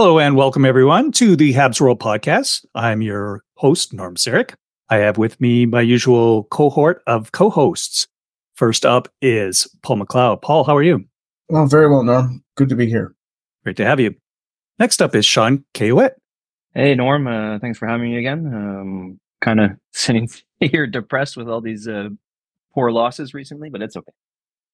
Hello and welcome everyone to the Habs World Podcast. I'm your host, Norm Sarek. I have with me my usual cohort of co-hosts. First up is Paul McLeod. Paul, how are you? Well, very well, Norm. Good to be here. Great to have you. Next up is Sean Kayowet. Hey, Norm. Thanks for having me again. Kind of sitting here depressed with all these poor losses recently, but it's okay.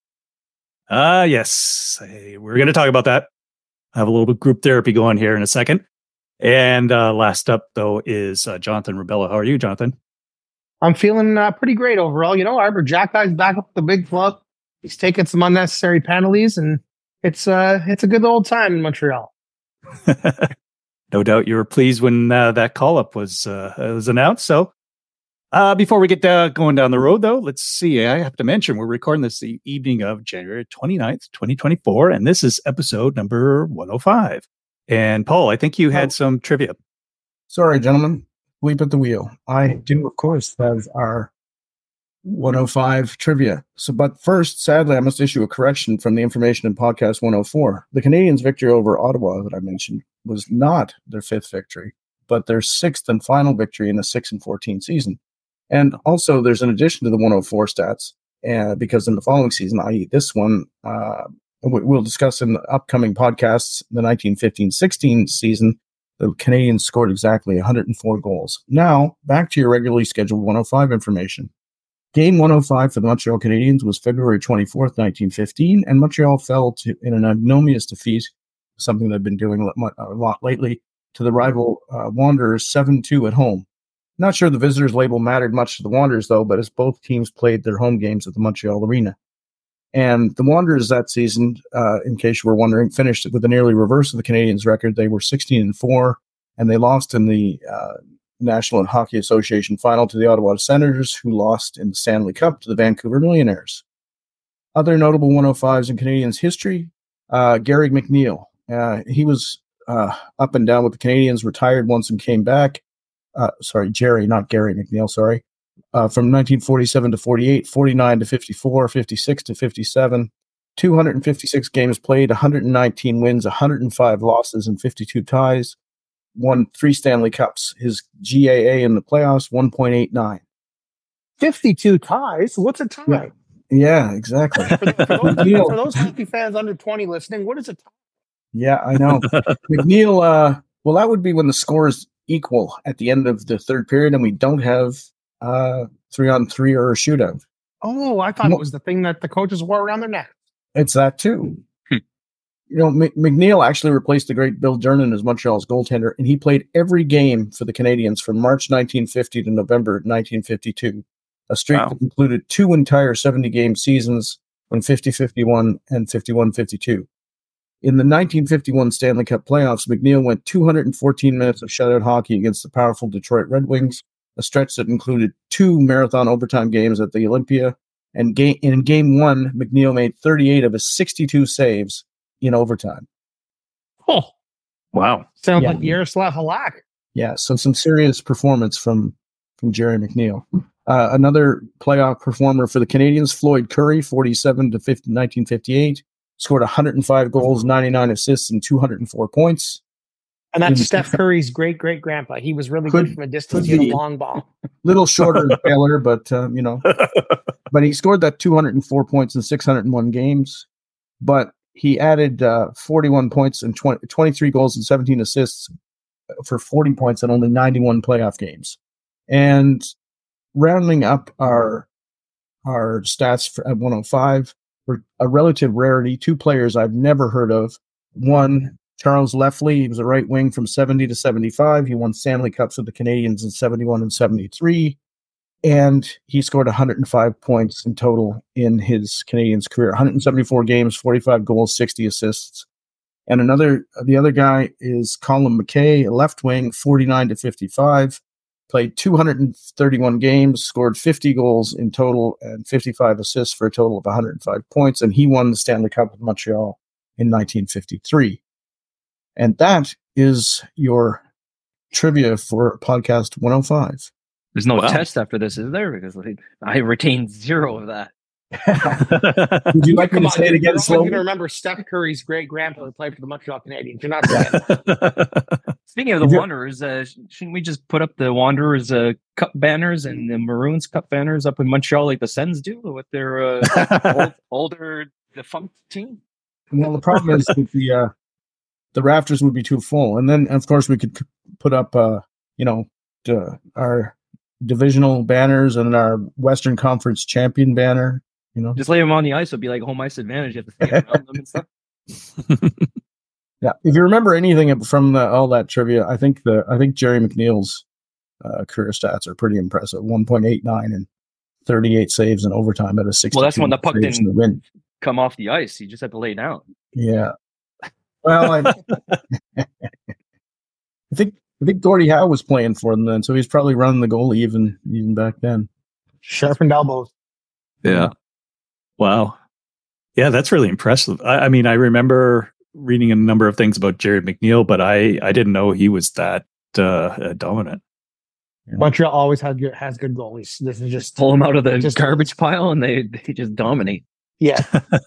Yes. We're going to talk about that. I have a little bit of group therapy going here in a second. And last up, though, is Jonathan Rubella. How are you, Jonathan? I'm feeling pretty great overall. You know, Arbor Jackie's back up the big club. He's taking some unnecessary penalties, and it's a good old time in Montreal. No doubt you were pleased when that call-up was announced. So before we get going down the road, though, let's see. I have to mention we're recording this the evening of January 29th, 2024, and this is episode number 105. And Paul, I think you had some trivia. Sorry, gentlemen. Bleep at the wheel. I do, of course, have our 105 trivia. But first, sadly, I must issue a correction from the information in podcast 104. The Canadiens' victory over Ottawa that I mentioned was not their fifth victory, but their sixth and final victory in a 6-14 season. And also, there's an addition to the 104 stats, because in the following season, i.e. this one, we'll discuss in the upcoming podcasts, the 1915-16 season, the Canadiens scored exactly 104 goals. Now, back to your regularly scheduled 105 information. Game 105 for the Montreal Canadiens was February 24th, 1915, and Montreal fell in an ignominious defeat, something they've been doing a lot lately, to the rival Wanderers 7-2 at home. Not sure the visitors label mattered much to the Wanderers, though, but as both teams played their home games at the Montreal Arena. And the Wanderers that season, in case you were wondering, finished with a nearly reverse of the Canadiens' record. They were 16-4, and they lost in the National Hockey Association final to the Ottawa Senators, who lost in the Stanley Cup to the Vancouver Millionaires. Other notable 105s in Canadiens history, Gary McNeil. He was up and down with the Canadiens, retired once and came back. Jerry, not Gary McNeil, sorry. From 1947 to 48, 49 to 54, 56 to 57, 256 games played, 119 wins, 105 losses, and 52 ties. Won 3 Stanley Cups. His GAA in the playoffs, 1.89. 52 ties? What's a tie? Yeah, exactly. For those hockey fans under 20 listening, what is a tie? Yeah, I know. McNeil, well, that would be when the score is equal at the end of the third period and we don't have 3-on-3 or a shootout. Oh, I thought it was the thing that the coaches wore around their neck. It's that too. You know, McNeil actually replaced the great Bill Jernan as Montreal's goaltender, and he played every game for the Canadiens from March 1950 to November 1952, a streak that included 2 entire 70-game seasons in 50-51 and 51-52. In the 1951 Stanley Cup playoffs, McNeil went 214 minutes of shutout hockey against the powerful Detroit Red Wings, a stretch that included 2 marathon overtime games at the Olympia. And in Game 1, McNeil made 38 of his 62 saves in overtime. Oh, wow. Sounds like Yaroslav Halak. Yeah, so some serious performance from Jerry McNeil. Another playoff performer for the Canadiens, Floyd Curry, 47 to 1958. Scored 105 goals, 99 assists, and 204 points. And that's Steph Curry's great-great-grandpa. He was really good from a distance. He had a long ball. Little shorter than Taylor, but, but he scored that 204 points in 601 games. But he added 41 points and 23 goals and 17 assists for 40 points in only 91 playoff games. And rounding up our stats at 105, were a relative rarity. 2 players I've never heard of. One, Charles Lefley. He was a right wing from 70 to 75. He won Stanley Cups with the Canadiens in 71 and 73. And he scored 105 points in total in his Canadiens career. 174 games, 45 goals, 60 assists. And the other guy is Colin McKay, a left wing, 49 to 55. Played 231 games, scored 50 goals in total and 55 assists for a total of 105 points. And he won the Stanley Cup with Montreal in 1953. And that is your trivia for podcast 105. There's no test after this, is there? Because I retained 0 of that. Would you like me to say it again You're only slowly? going to remember Steph Curry's great grandfather played for the Montreal Canadiens. You're not saying. Speaking of the Wanderers, shouldn't we just put up the Wanderers Cup banners and the Maroons Cup banners up in Montreal like the Sens do with their older defunct team? Well, the problem is that the rafters would be too full, and then of course we could put up our divisional banners and our Western Conference champion banner. Just lay them on the ice. It'll be like home ice advantage. You have to stay around them and stuff. Yeah, if you remember anything from all that trivia, I think Jerry McNeil's career stats are pretty impressive. 1.89 and 38 saves in overtime at a 60. Well, that's when the puck didn't come off the ice. You just had to lay down. Yeah. Well, I think Gordie Howe was playing for them then, so he's probably running the goalie even back then. Sharpened elbows. Yeah. Wow. Yeah, that's really impressive. I mean, I remember reading a number of things about Jared McNeil, but I didn't know he was that dominant. Montreal always has good goalies. This is just pull them out of the garbage pile and they just dominate. Yeah.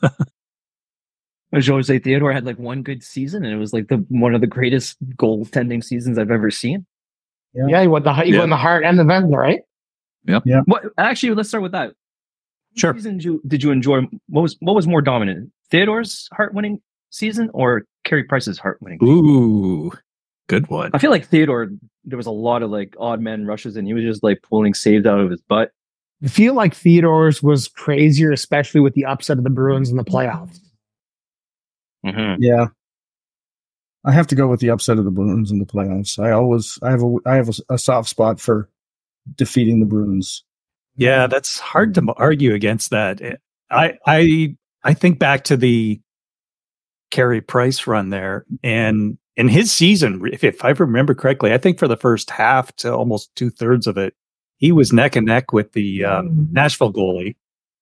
Jose Theodore had like one good season, and it was like one of the greatest goaltending seasons I've ever seen. Yeah, he won the Hart and the Vezina, right? Yep. Yeah. Actually, let's start with that. Sure. What season did you enjoy? What was more dominant, Theodore's Hart-winning season or Carey Price's Hart-winning? Ooh, good one. I feel like Theodore, there was a lot of like odd man rushes, and he was just like pulling saves out of his butt. I feel like Theodore's was crazier, especially with the upset of the Bruins in the playoffs. Mm-hmm. Yeah, I have to go with the upset of the Bruins in the playoffs. I have a soft spot for defeating the Bruins. Yeah, that's hard to argue against that. I think back to the Carey Price run there, and in his season, if I remember correctly, I think for the first half to almost 2/3 of it, he was neck and neck with the Nashville goalie.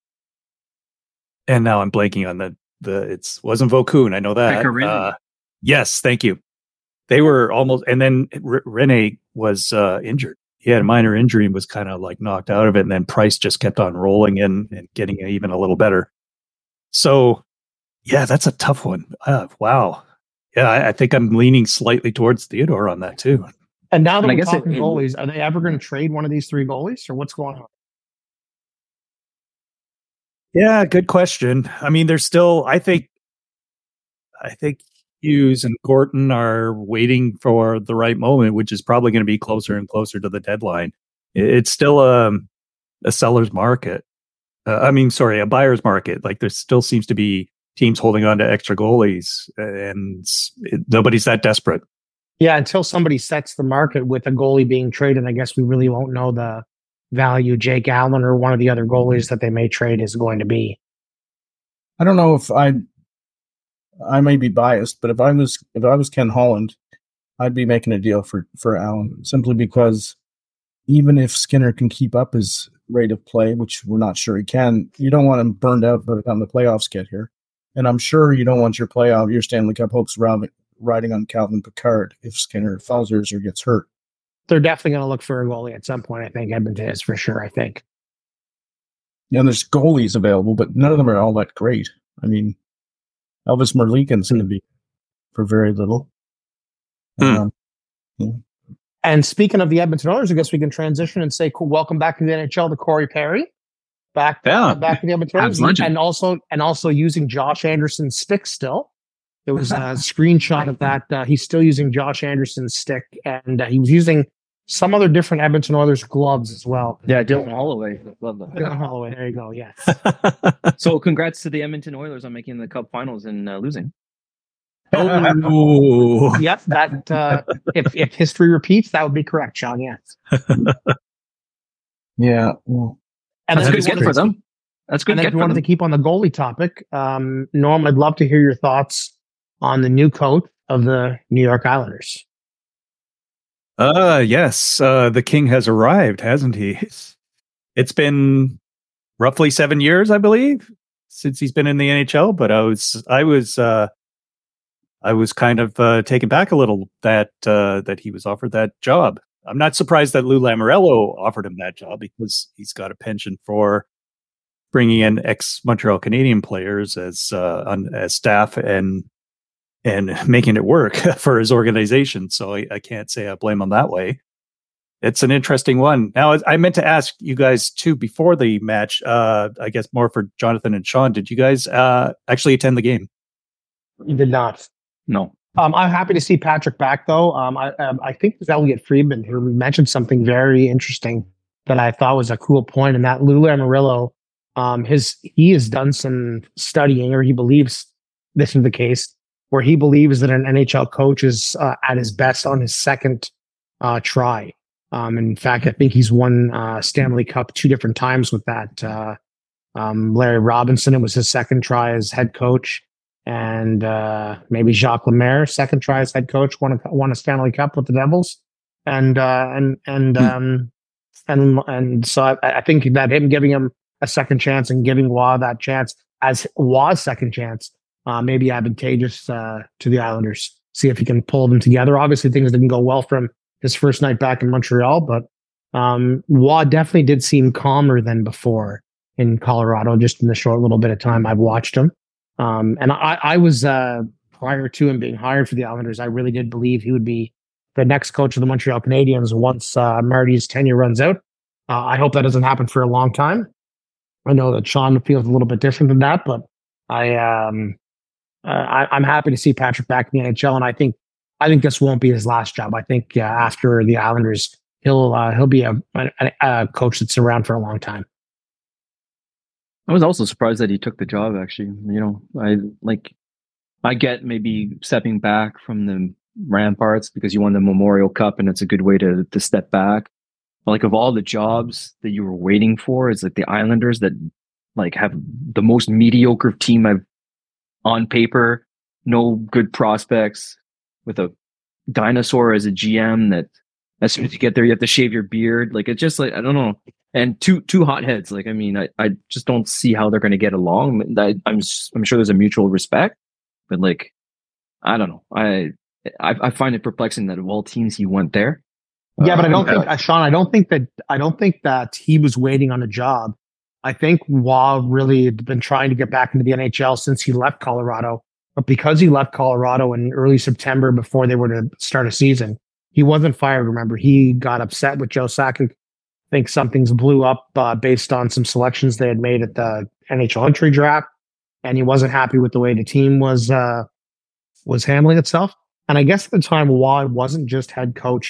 And now I'm blanking on it wasn't Vaucoon. I know that. Yes, thank you. They were almost, and then Rene was injured. He had a minor injury and was kind of like knocked out of it. And then Price just kept on rolling and getting even a little better. So, yeah, that's a tough one. Wow. Yeah, I think I'm leaning slightly towards Theodore on that too. And now that we're talking goalies, are they ever going to trade one of these three goalies, or what's going on? Yeah, good question. I mean, there's still, I think Hughes and Gorton are waiting for the right moment, which is probably going to be closer and closer to the deadline. It's still a seller's market. A buyer's market. Like there still seems to be teams holding on to extra goalies, and nobody's that desperate. Yeah, until somebody sets the market with a goalie being traded, I guess we really won't know the value Jake Allen or one of the other goalies that they may trade is going to be. I don't know if I may be biased, but if I was Ken Holland, I'd be making a deal for Allen, simply because even if Skinner can keep up his rate of play, which we're not sure he can, you don't want him burned out by the time the playoffs get here. And I'm sure you don't want your Stanley Cup hopes riding on Calvin Pickard if Skinner falters or gets hurt. They're definitely going to look for a goalie at some point. I think Edmonton is for sure. I think. Yeah, and there's goalies available, but none of them are all that great. I mean, Elvis Merlikin's going to be for very little. Yeah. And speaking of the Edmonton Oilers, I guess we can transition and say, cool, welcome back to the NHL to Corey Perry. Back to the Edmonton Oilers, and also using Josh Anderson's stick still. There was a screenshot of that. He's still using Josh Anderson's stick, and he was using some other different Edmonton Oilers gloves as well. Yeah, Dylan Holloway. Love that. Dylan Holloway. There you go. Yes. So, congrats to the Edmonton Oilers on making the Cup Finals and losing. Oh, yep. That if history repeats, that would be correct, Sean. Yes. Yeah. Well, and that's good for them. That's good. And if you wanted to keep on the goalie topic, Norm, I'd love to hear your thoughts on the new coach of the New York Islanders. Yes. The king has arrived, hasn't he? It's been roughly 7 years, I believe, since he's been in the NHL. But I was kind of taken back a little that he was offered that job. I'm not surprised that Lou Lamoriello offered him that job because he's got a penchant for bringing in ex-Montreal Canadian players as staff and making it work for his organization. So I can't say I blame him that way. It's an interesting one. Now, I meant to ask you guys too before the match. I guess more for Jonathan and Sean. Did you guys actually attend the game? You did not. No. I'm happy to see Patrick back, though. I think it was Elliot Friedman who mentioned something very interesting that I thought was a cool point, and that Lou Lamoriello, he has done some studying, or he believes this is the case, where he believes that an NHL coach is at his best on his second try. In fact, I think he's won Stanley Cup 2 different times with that. Larry Robinson, it was his second try as head coach. And maybe Jacques Lemaire, second try as head coach, won a Stanley Cup with the Devils. And so I think that him giving him a second chance and giving Waugh that chance as Waugh's second chance may be advantageous to the Islanders. See if he can pull them together. Obviously, things didn't go well for him his first night back in Montreal, but Waugh definitely did seem calmer than before in Colorado, just in the short little bit of time I've watched him. And I was, prior to him being hired for the Islanders, I really did believe he would be the next coach of the Montreal Canadiens once Marty's tenure runs out. I hope that doesn't happen for a long time. I know that Sean feels a little bit different than that, but I'm happy to see Patrick back in the NHL, and I think this won't be his last job. I think after the Islanders, he'll be a coach that's around for a long time. I was also surprised that he took the job, actually. I get maybe stepping back from the Ramparts because you won the Memorial Cup and it's a good way to step back. But like, of all the jobs that you were waiting for, it's like the Islanders that like have the most mediocre team I've on paper, no good prospects, with a dinosaur as a GM that as soon as you get there, you have to shave your beard. Like, it's just like, I don't know. And two hotheads. Like, I mean, I just don't see how they're going to get along. I'm sure there's a mutual respect, but like, I don't know. I find it perplexing that of all teams he went there. Yeah, but I don't think, Sean, I don't think that he was waiting on a job. I think Waugh really had been trying to get back into the NHL since he left Colorado. But because he left Colorado in early September before they were to start a season, he wasn't fired. Remember, he got upset with Joe Sakic. I think something's blew up based on some selections they had made at the NHL entry draft, and he wasn't happy with the way the team was handling itself. And I guess at the time, Waugh wasn't just head coach.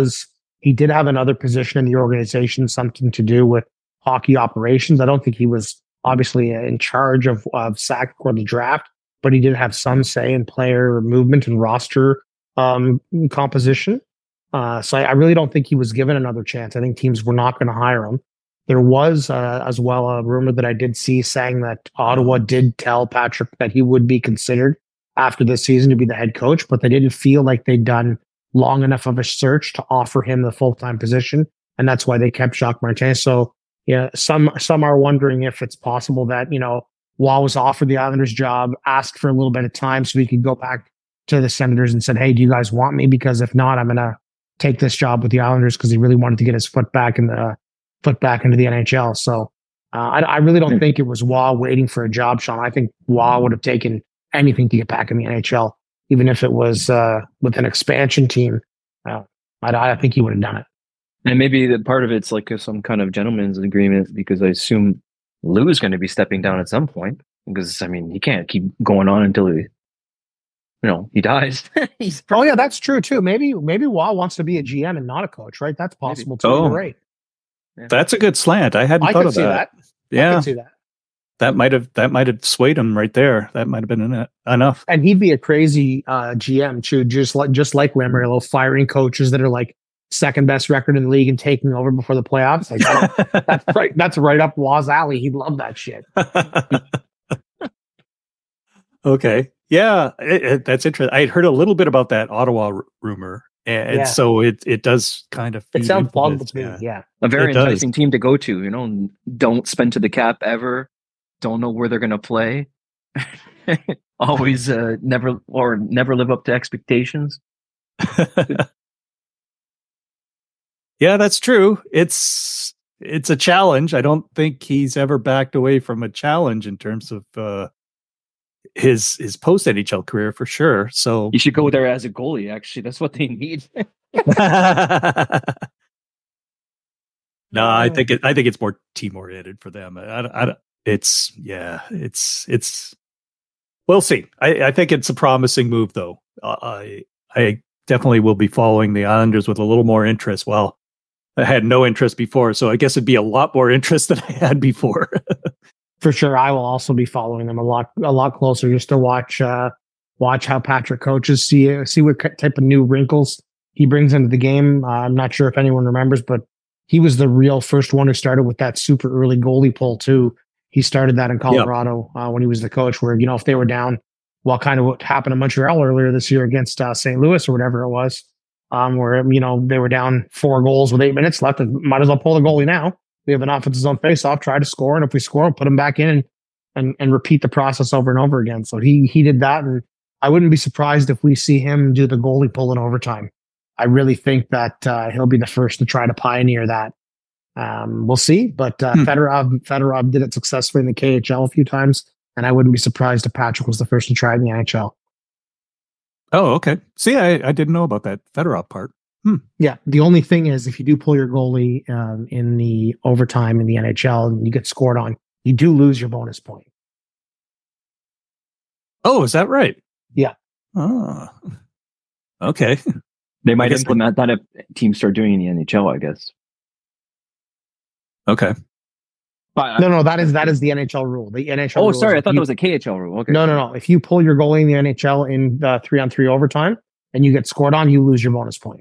He did have another position in the organization, something to do with hockey operations. I don't think he was obviously in charge of Sakic or the draft, but he did have some say in player movement and roster composition. So I really don't think he was given another chance. I think teams were not going to hire him. There was as well a rumor that I did see saying that Ottawa did tell Patrick that he would be considered after this season to be the head coach, but they didn't feel like they'd done long enough of a search to offer him the full-time position. And that's why they kept Jacques Martin. So yeah, some are wondering if it's possible that, Waugh was offered the Islanders job, asked for a little bit of time so he could go back to the Senators and said, hey, do you guys want me? Because if not, I'm going to take this job with the Islanders, because he really wanted to get his foot back into the NHL. So I really don't think it was Waugh waiting for a job, Sean. I think Waugh would have taken anything to get back in the NHL, even if it was with an expansion team. I think he would have done it. And maybe the part of it's like some kind of gentleman's agreement, because I assume Lou is going to be stepping down at some point, because I mean, he can't keep going on until he dies. Oh yeah, that's true too. Maybe Waugh wants to be a GM and not a coach, right? That's possible too. You're right. Yeah. That's a good slant. I hadn't thought of that. Yeah, I can see that. That might have swayed him right there. That might have been enough. And he'd be a crazy GM too, just like Lamoriello, firing coaches that are like second best record in the league and taking over before the playoffs. Like, that's right. That's right up Waugh's alley. He'd love that shit. Okay. Yeah, that's interesting. I had heard a little bit about that Ottawa rumor, and so it does kind of. It sounds plausible to me. Yeah, a very enticing team to go to. Don't spend to the cap ever. Don't know where they're going to play. Always never live up to expectations. Yeah, that's true. It's it's a challenge. I don't think he's ever backed away from a challenge in terms of his post NHL career for sure. So you should go there as a goalie. Actually, that's what they need. No, I think it's more team oriented for them. It's we'll see. I think it's a promising move though. I definitely will be following the Islanders with a little more interest. Well, I had no interest before, so I guess it'd be a lot more interest than I had before. For sure, I will also be following them a lot closer, just to watch how Patrick coaches, see what type of new wrinkles he brings into the game. I'm not sure if anyone remembers, but he was the real first one who started with that super early goalie pull too. He started that in Colorado when he was the coach, where, if they were down, kind of what happened in Montreal earlier this year against St. Louis or whatever it was, where, they were down 4 goals with 8 minutes left. Might as well pull the goalie now. We have an offensive zone face-off, try to score, and if we score, we'll put him back in and repeat the process over and over again. So he did that, and I wouldn't be surprised if we see him do the goalie pull in overtime. I really think that he'll be the first to try to pioneer that. We'll see, but Fedorov did it successfully in the KHL a few times, and I wouldn't be surprised if Patrick was the first to try it in the NHL. Oh, okay. See, I didn't know about that Fedorov part. Yeah, the only thing is, if you do pull your goalie in the overtime in the NHL and you get scored on, you do lose your bonus point. Oh, is that right? Yeah. Oh, okay. They might implement that if teams start doing it in the NHL, I guess. Okay. But no, that is the NHL rule. The NHL. Oh, sorry, I thought that was a KHL rule. Okay. No. If you pull your goalie in the NHL in the 3-on-3 overtime and you get scored on, you lose your bonus point.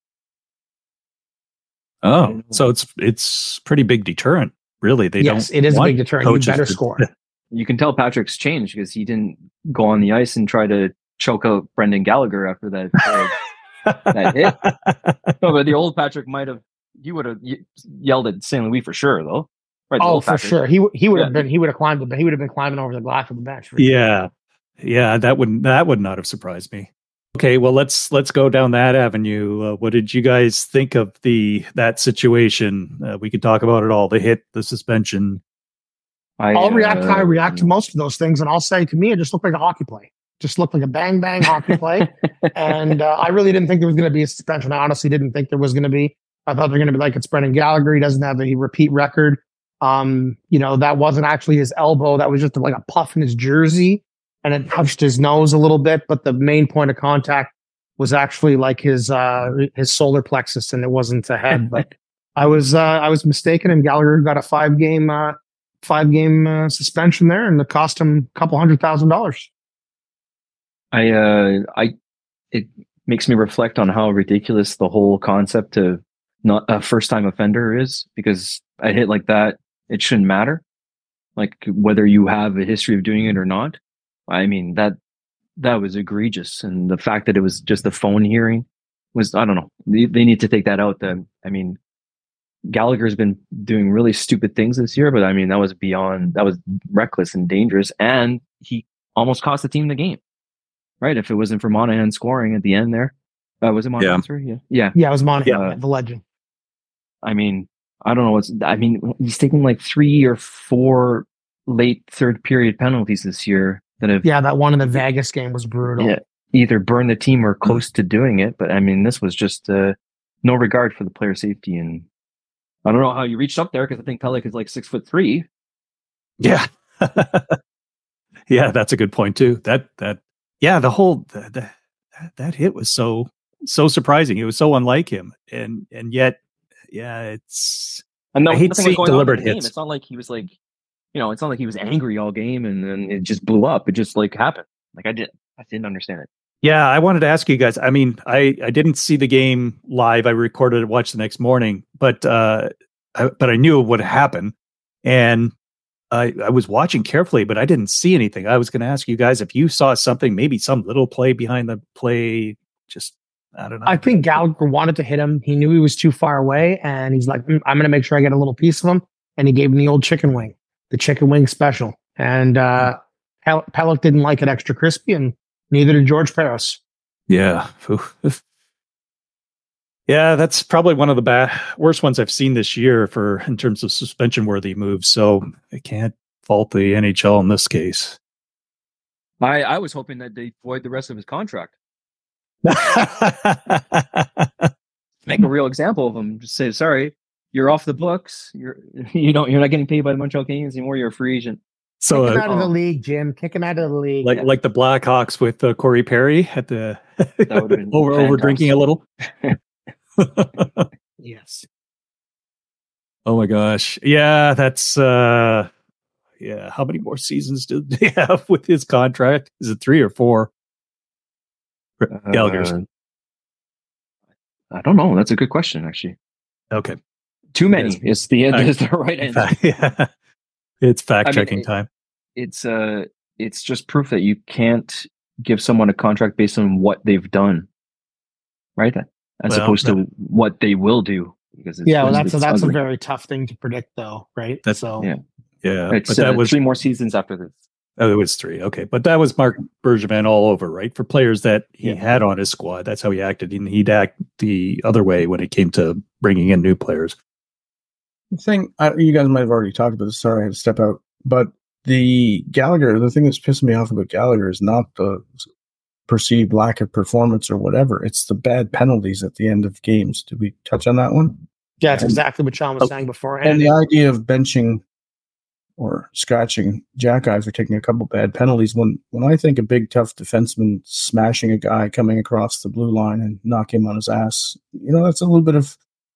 Oh, so it's pretty big deterrent, really. It is a big deterrent. You better score. You can tell Patrick's changed because he didn't go on the ice and try to choke out Brendan Gallagher after that that hit. No, but the old Patrick would have yelled at St. Louis for sure, though. Right, oh, for sure. He would have been climbing over the glass of the bench. Yeah, that would not have surprised me. Okay, well let's go down that avenue. What did you guys think of that situation? We could talk about it all: the hit, the suspension. I'll react to most of those things, and I'll say, to me, it just looked like a hockey play. Just looked like a bang bang hockey play, and I really didn't think there was going to be a suspension. I honestly didn't think there was going to be. I thought they're going to be like, it's Brendan Gallagher. He doesn't have a repeat record. That wasn't actually his elbow. That was just like a puff in his jersey, and it touched his nose a little bit. But the main point of contact was actually like his solar plexus, and it wasn't the head. But I was mistaken, and Gallagher got a 5-game suspension there, and it cost him a couple $100,000. It makes me reflect on how ridiculous the whole concept of not a first-time offender is, because a hit like that, it shouldn't matter, like whether you have a history of doing it or not. I mean, that was egregious, and the fact that it was just a phone hearing was, I don't know. They need to take that out. I mean, Gallagher's been doing really stupid things this year, but I mean, that was reckless and dangerous, and he almost cost the team the game. Right? If it wasn't for Monahan scoring at the end there. Was it Monahan? Yeah. Yeah, it was Monahan, the legend. I mean, I don't know he's taking like 3 or 4 late third period penalties this year that one in the Vegas game was brutal. Yeah, either burn the team or close to doing it. But I mean, this was just no regard for the player safety. And I don't know how you reached up there, because I think Pelech is like 6'3". Yeah. Yeah, that's a good point too. Yeah, the whole that hit was so surprising. It was so unlike him, and yet, it's. And I hate seeing deliberate hits. It's not like he was like, it's not like he was angry all game and then it just blew up. It just like happened. Like I didn't understand it. Yeah, I wanted to ask you guys. I mean, I didn't see the game live. I recorded it, watched the next morning, but I knew what happened, and I was watching carefully, but I didn't see anything. I was going to ask you guys if you saw something, maybe some little play behind the play. Just, I don't know. I think Gallagher wanted to hit him. He knew he was too far away, and he's like, I'm going to make sure I get a little piece of him. And he gave him the old chicken wing, the chicken wing special. And Pelech didn't like it extra crispy, and neither did George Parros. Yeah. Yeah, that's probably one of the worst ones I've seen this year in terms of suspension-worthy moves. So I can't fault the NHL in this case. I was hoping that they void the rest of his contract. Make a real example of him. Just say, sorry, you're off the books. You're not getting paid by the Montreal Canadiens anymore. You're a free agent. So kick him out of the league, Jim. Kick him out of the league. Like the Blackhawks with Corey Perry at the over drinking a little. Yes. Oh my gosh. Yeah, that's how many more seasons do they have with his contract? Is it 3 or 4? Gallagher's. I don't know. That's a good question, actually. Okay. Too many is the right answer. Yeah. It's fact-checking time. It's just proof that you can't give someone a contract based on what they've done, right? As opposed to what they will do. Because that's a very tough thing to predict, though, right? Yeah. It's, but that was 3 more seasons after this. Oh, it was 3. Okay, but that was Marc Bergevin all over, right? For players that he had on his squad, that's how he acted, and he'd act the other way when it came to bringing in new players. The thing you guys might have already talked about this. Sorry, I had to step out, but the thing that's pissing me off about Gallagher is not the perceived lack of performance or whatever. It's the bad penalties at the end of games. Did we touch on that one? Yeah, it's exactly what Sean was saying before. And the idea of benching or scratching Jack Eye for taking a couple bad penalties. When I think a big, tough defenseman smashing a guy coming across the blue line and knock him on his ass, that's a little bit of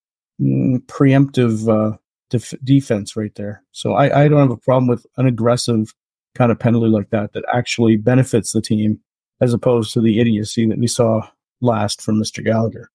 preemptive defense right there. So I don't have a problem with an aggressive kind of penalty like that actually benefits the team, as opposed to the idiocy that we saw last from Mr. Gallagher.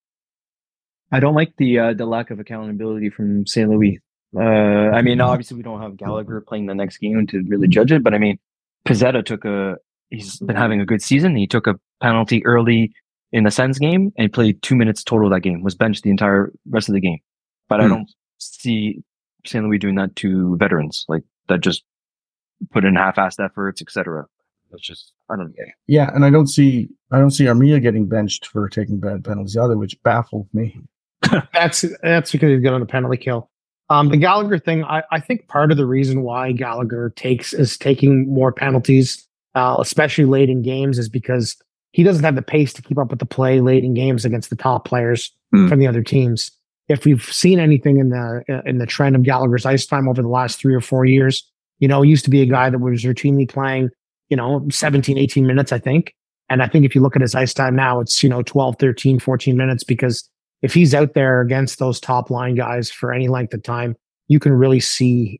I don't like the lack of accountability from St. Louis. I mean, obviously we don't have Gallagher playing the next game to really judge it, but I mean, Pizzetta he's been having a good season. He took a penalty early in the Sens game and he played 2 minutes total that game, was benched the entire rest of the game. But I don't see St. Louis doing that to veterans, like that just put in half-assed efforts, etc. That's just, I don't know. Yeah, and I don't see Armia getting benched for taking bad penalties either, which baffled me. That's because he's good on the penalty kill. The Gallagher thing, I think part of the reason why Gallagher is taking more penalties, especially late in games, is because he doesn't have the pace to keep up with the play late in games against the top players from the other teams. If we've seen anything in the trend of Gallagher's ice time over the last 3 or 4 years, he used to be a guy that was routinely playing, 17, 18 minutes, I think. And I think if you look at his ice time now, it's, 12, 13, 14 minutes, because if he's out there against those top line guys for any length of time, you can really see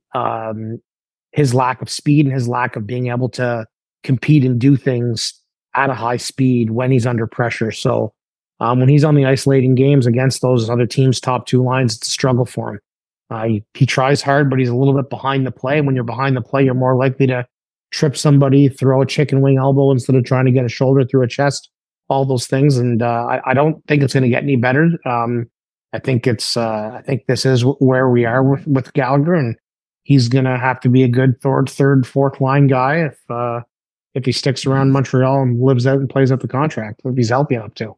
his lack of speed and his lack of being able to compete and do things at a high speed when he's under pressure. So when he's on the ice late in games against those other teams' top 2 lines, it's a struggle for him. He tries hard, but he's a little bit behind the play. When you're behind the play, you're more likely to trip somebody, throw a chicken wing elbow instead of trying to get a shoulder through a chest. All those things, and I don't think it's going to get any better. I think this is where we are with Gallagher, and he's going to have to be a good third, fourth line guy if he sticks around Montreal and lives out and plays out the contract. If he's healthy enough to.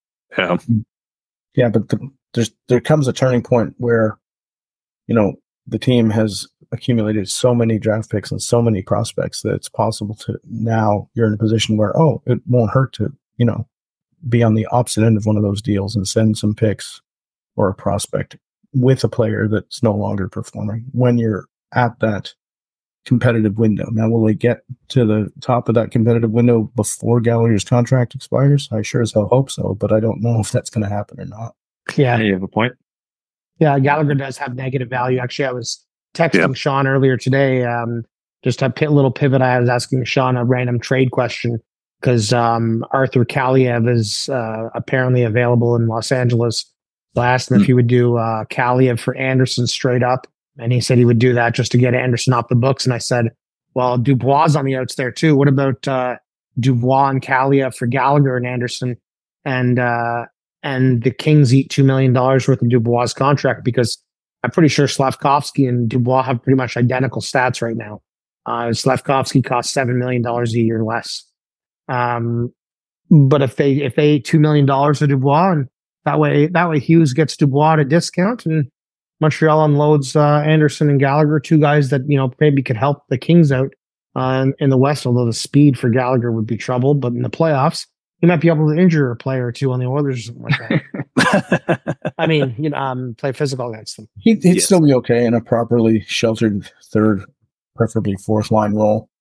Yeah, but there comes a turning point where, the team has accumulated so many draft picks and so many prospects that it's possible to now you're in a position where it won't hurt to be on the opposite end of one of those deals and send some picks or a prospect with a player that's no longer performing when you're at that competitive window. Now, will they get to the top of that competitive window before Gallagher's contract expires? I sure as hell hope so, but I don't know if that's going to happen or not. Yeah, you have a point. Yeah, Gallagher does have negative value. Actually, I was texting Sean earlier today. Just a little pivot. I was asking Sean a random trade question, because Arthur Kaliev is apparently available in Los Angeles. So I asked him if he would do Kaliev for Anderson straight up, and he said he would do that just to get Anderson off the books. And I said, well, Dubois on the outs there too. What about Dubois and Kaliev for Gallagher and Anderson? And the Kings eat $2 million worth of Dubois' contract, because I'm pretty sure Slavkovsky and Dubois have pretty much identical stats right now. Slavkovsky costs $7 million a year less. But if they ate $2 million of Dubois and That way Hughes gets Dubois at a discount, and Montreal unloads Anderson and Gallagher, two guys that maybe could help the Kings out in the West. Although the speed for Gallagher would be trouble, but in the playoffs, he might be able to injure a player or two on the Oilers or something like that. I mean, play physical against them. He'd still be okay in a properly sheltered third, preferably fourth line role.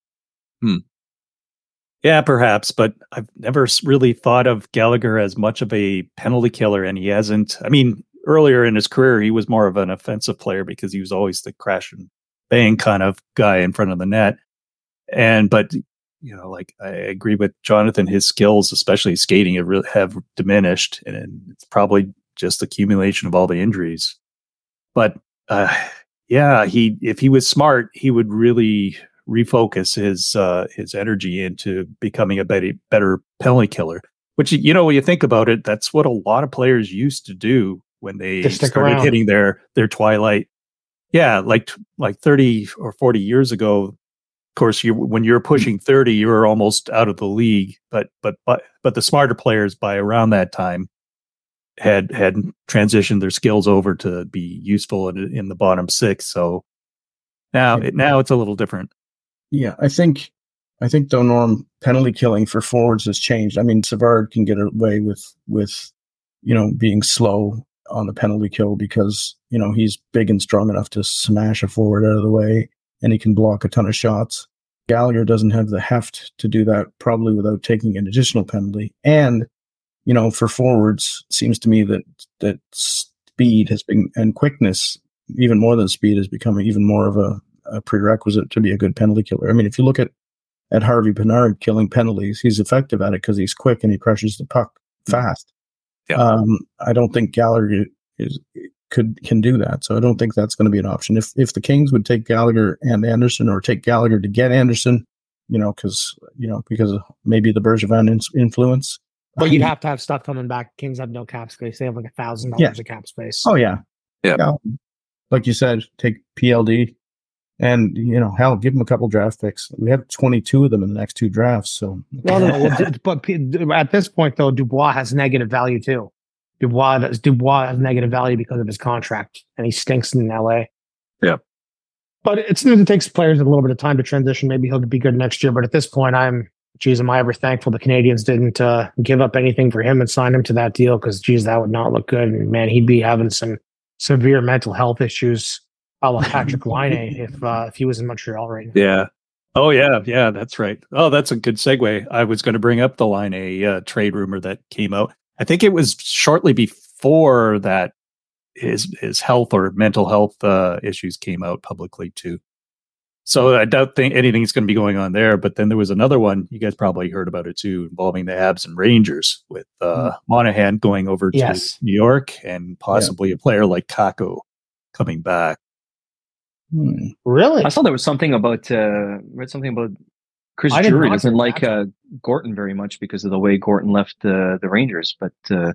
Yeah, perhaps, but I've never really thought of Gallagher as much of a penalty killer, and he hasn't. I mean, earlier in his career, he was more of an offensive player because he was always the crash and bang kind of guy in front of the net. But I agree with Jonathan, his skills, especially skating, have diminished, and it's probably just accumulation of all the injuries. But if he was smart, he would really refocus his energy into becoming a better penalty killer. Which, when you think about it, that's what a lot of players used to do when they started hitting their twilight. Yeah, like 30 or 40 years ago. Of course, when you're pushing 30, you're almost out of the league. But the smarter players by around that time had transitioned their skills over to be useful in the bottom six. So now it's a little different. Yeah, I think though, Norm, penalty killing for forwards has changed. I mean, Savard can get away with being slow on the penalty kill because he's big and strong enough to smash a forward out of the way, and he can block a ton of shots. Gallagher doesn't have the heft to do that, probably without taking an additional penalty. And for forwards, it seems to me that speed and quickness, even more than speed, has become even more of a prerequisite to be a good penalty killer. I mean, if you look at Harvey Pinard killing penalties, he's effective at it because he's quick and he pressures the puck fast. Yeah. I don't think Gallagher can do that, so I don't think that's going to be an option. If the Kings would take Gallagher and Anderson, or take Gallagher to get Anderson, because of maybe the Bergevin influence. But you'd have to have stuff coming back. Kings have no cap space; they have like $1,000 of cap space. Oh yeah. Like you said, take PLD. And, hell, give them a couple draft picks. We have 22 of them in the next two drafts. So, no. But at this point, though, Dubois has negative value too. Dubois has negative value because of his contract, and he stinks in LA. Yeah. But it takes players a little bit of time to transition. Maybe he'll be good next year. But at this point, am I ever thankful the Canadians didn't give up anything for him and sign him to that deal? Because, that would not look good. And man, he'd be having some severe mental health issues. I love Patrick Laine if he was in Montreal right now. Yeah. Oh, yeah, that's right. Oh, that's a good segue. I was going to bring up the Laine trade rumor that came out. I think it was shortly before that his health or mental health issues came out publicly too. So I don't think anything's going to be going on there. But then there was another one, you guys probably heard about it too, involving the Habs and Rangers with Monahan going over to New York and possibly a player like Kakko coming back. Really? I saw there was something about read something about Chris Drury doesn't like Gorton very much because of the way Gorton left the Rangers, but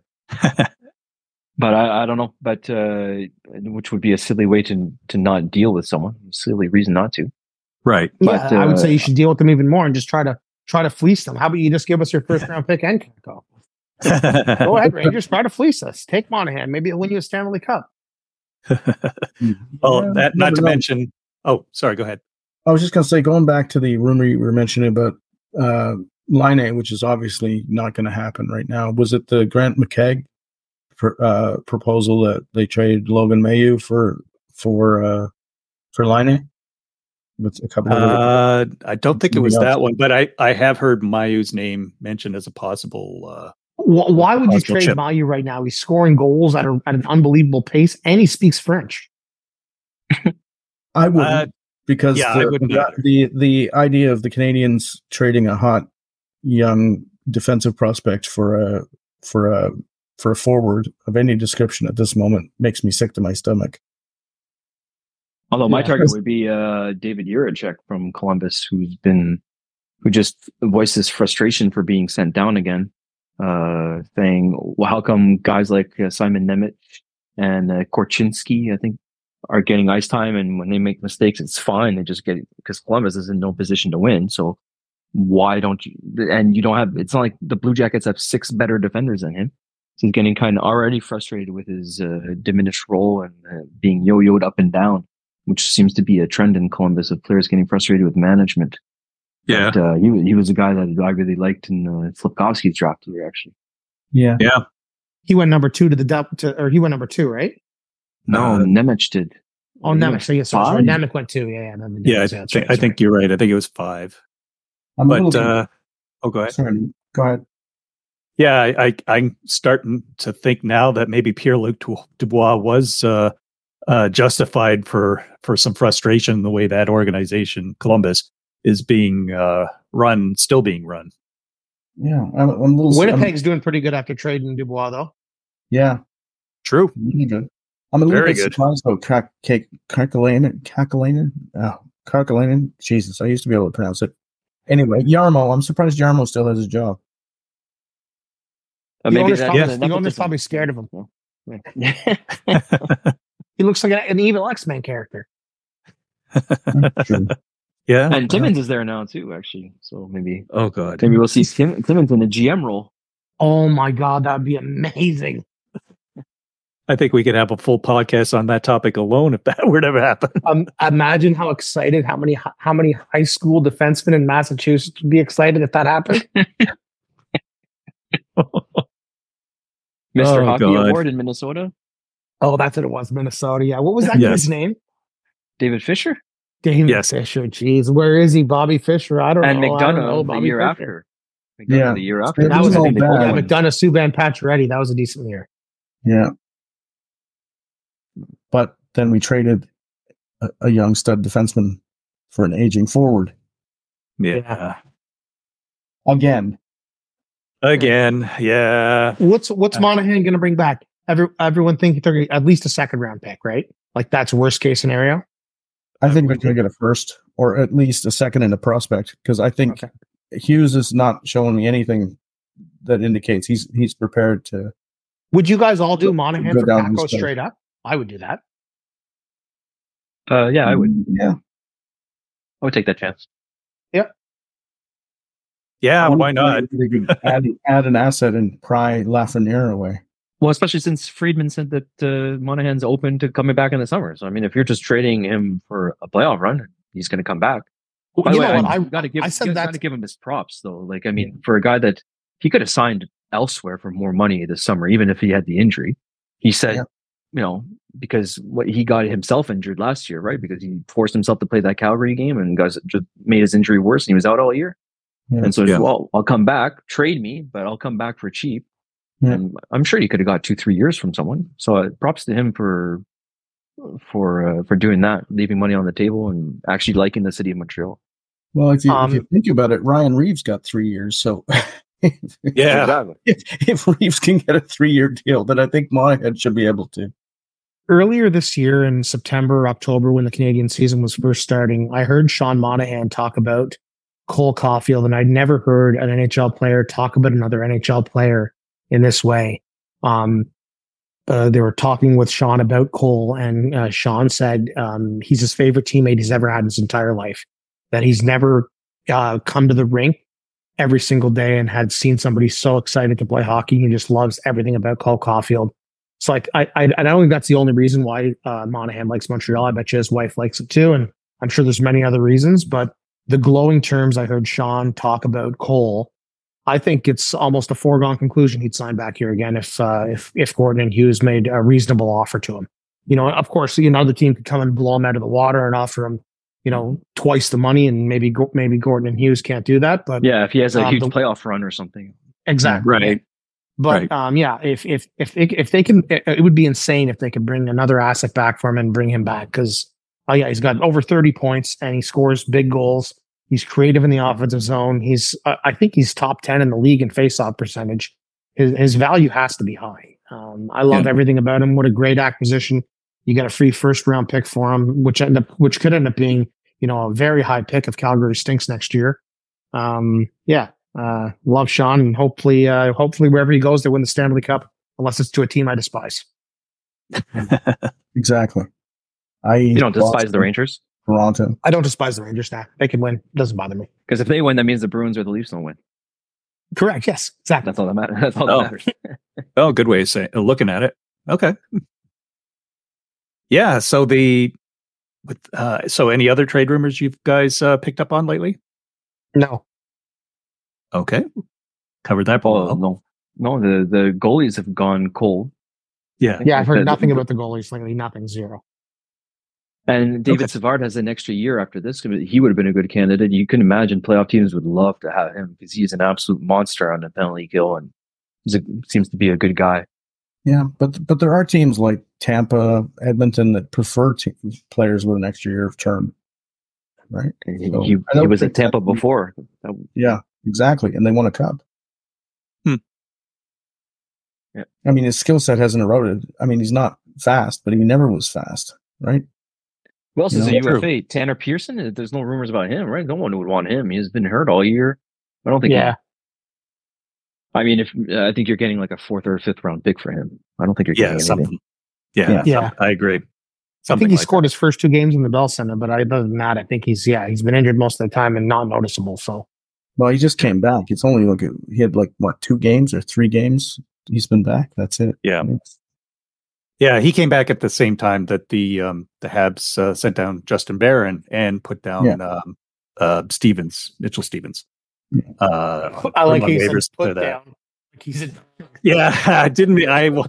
but I don't know, but which would be a silly way to not deal with someone, silly reason not to. Right. Yeah, but I would say you should deal with them even more and just try to fleece them. How about you just give us your first round pick and Kakko? Go ahead, Rangers, try to fleece us. Take Monahan, maybe he'll win you a Stanley Cup. Well, not to mention. Oh, sorry. Go ahead. I was just going to say, going back to the rumor you were mentioning about Laine, which is obviously not going to happen right now. Was it the Grant McKegg proposal that they traded Logan Mailloux for Laine? With a couple I don't think it was that one, but I have heard Mailloux's name mentioned as a possible. Why would you trade Mailloux right now? He's scoring goals at an unbelievable pace, and he speaks French. I wouldn't, because the idea of the Canadians trading a hot young defensive prospect for a forward of any description at this moment makes me sick to my stomach. Although my target would be David Jiricek from Columbus, who just voiced his frustration for being sent down again. Saying, well, how come guys like Simon Nemec and Korchinski, I think, are getting ice time, and when they make mistakes, it's fine. They just get it because Columbus is in no position to win. So why don't you? And you don't have. It's not like the Blue Jackets have 6 better defenders than him. So he's getting kind of already frustrated with his diminished role and being yo-yoed up and down, which seems to be a trend in Columbus of players getting frustrated with management. Yeah. But, he was a guy that I really liked in Slafkovsky's draft year, actually. Yeah. He went number 2 or he went number 2, right? No, Nemec did. Oh, Nemec. So yes, sorry. Nemec went 2. Yeah. I think you're right. I think it was 5. Go ahead. Sorry, go ahead. Yeah, I'm starting to think now that maybe Pierre-Luc Dubois was justified for some frustration in the way that organization, Columbus, is being still being run. Yeah, I'm a little. Winnipeg's doing pretty good after trading Dubois, though. Yeah, true. Really good. I'm a little bit surprised though. Karkalainen. Jesus, I used to be able to pronounce it. Anyway, Jarmo. I'm surprised Jarmo still has his job. The owner's probably scared of him. Yeah. He looks like an evil X-Men character. True. Yeah, and Timmins is there now too, actually. So maybe. Oh god. Maybe we'll see Timmins in a GM role. Oh my god, that'd be amazing. I think we could have a full podcast on that topic alone if that were to happen. Imagine how excited, how many high school defensemen in Massachusetts would be excited if that happened. Mr. Hockey Award in Minnesota. Oh, that's what it was, Minnesota. Yeah, what was that guy's name? David Fisher. David Fisher. Jeez, where is he? Bobby Fisher. I don't know. And McDonough the year after. The year after. That was McDonough, Subban, Pacioretty. That was a decent year. Yeah. But then we traded a young stud defenseman for an aging forward. Yeah. Again, yeah. What's Monahan going to bring back? Everyone thinks they're at least a second round pick, right? Like that's worst case scenario. I think we're going to get a first or at least a second and a prospect because I think Hughes is not showing me anything that indicates he's prepared to. Would you guys all do Monahan for Kakko straight up? I would do that. Yeah, I would. Yeah, I would take that chance. Yep. Yeah, why not? add an asset and pry Lafreniere away. Well, especially since Friedman said that Monahan's open to coming back in the summer. So, I mean, if you're just trading him for a playoff run, he's going to come back. By the way, I got to give him his props, though. Like, I mean, for a guy that he could have signed elsewhere for more money this summer, even if he had the injury. He said, because what he got himself injured last year, right? Because he forced himself to play that Calgary game and guys just made his injury worse and he was out all year. Yeah. And so, well, I'll come back, trade me, but I'll come back for cheap. Yeah. And I'm sure he could have got 2-3 years from someone. So props to him for doing that, leaving money on the table and actually liking the city of Montreal. Well, if you think about it, Ryan Reeves got 3 years. So exactly. If Reeves can get a 3-year deal, then I think Monahan should be able to. Earlier this year in September, October, when the Canadian season was first starting, I heard Sean Monahan talk about Cole Caulfield, and I'd never heard an NHL player talk about another NHL player in this way. They were talking with Sean about Cole, and Sean said he's his favorite teammate he's ever had in his entire life, that he's never come to the rink every single day and had seen somebody so excited to play hockey. He just loves everything about Cole Caulfield. It's like, I don't think that's the only reason why Monahan likes Montreal. I bet you his wife likes it too. And I'm sure there's many other reasons, but the glowing terms I heard Sean talk about Cole, I think it's almost a foregone conclusion he'd sign back here again if Gordon and Hughes made a reasonable offer to him. You know, of course, the team could come and blow him out of the water and offer him, twice the money, and maybe Gordon and Hughes can't do that. But yeah, if he has a huge playoff run or something, exactly, right. But if they can, it would be insane if they could bring another asset back for him and bring him back because he's got over 30 points and he scores big goals. He's creative in the offensive zone. I think he's top 10 in the league in faceoff percentage. His value has to be high. I love everything about him. What a great acquisition! You got a free first round pick for him, which could end up being a very high pick if Calgary stinks next year. Love Sean, and hopefully wherever he goes, they win the Stanley Cup, unless it's to a team I despise. Exactly. You don't despise the Rangers? Toronto. I don't despise the Rangers now. They can win. Doesn't bother me. Because if they win, that means the Bruins or the Leafs don't win. Correct. Yes, exactly. That's all that matters. That's all that matters. Oh, good way of saying, looking at it. Okay. Yeah. So so any other trade rumors you guys picked up on lately? No. Okay. Covered that. No. The goalies have gone cold. Yeah. I've heard nothing about the goalies lately. Nothing. Zero. And David Savard has an extra year after this. He would have been a good candidate. You can imagine playoff teams would love to have him because he's an absolute monster on the penalty kill and seems to be a good guy. Yeah, but there are teams like Tampa, Edmonton that prefer players with an extra year of term, right? So he was at Tampa before. Yeah, exactly, and they won a cup. Yeah. I mean, his skill set hasn't eroded. I mean, he's not fast, but he never was fast, right? Who else is a UFA? Tanner Pearson? There's no rumors about him, right? No one would want him. He's been hurt all year. I don't think. Yeah. I mean, I think you're getting like a 4th or 5th round pick for him. I don't think you're getting anything. Yeah. I agree. I think he scored his first 2 games in the Bell Center, but other than that, I think he's been injured most of the time and not noticeable. So, well, he just came back. It's only he had 2 games or 3 games. He's been back. That's it. Yeah. Yeah, he came back at the same time that the Habs sent down Justin Barron and put down Mitchell Stevens. I like he said put down. I didn't.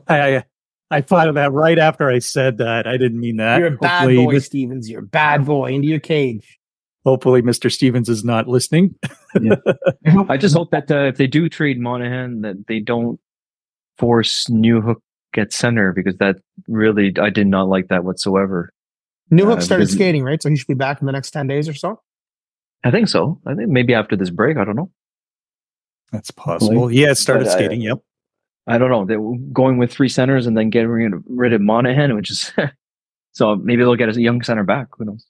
I thought of that right after I said that. I didn't mean that. You're a bad boy, Stevens. You're a bad boy. Into your cage. Hopefully, Mr. Stevens is not listening. Yeah. I just hope that if they do trade Monahan, that they don't force Newhook at center, because that really, I did not like that whatsoever. Newhook started skating, right? So he should be back in the next 10 days or so? I think so. I think maybe after this break. I don't know. That's possible. Yeah, it started skating. Yep. I don't know. They're going with 3 centers and then getting rid of Monahan, which is so maybe they'll get a young center back. Who knows?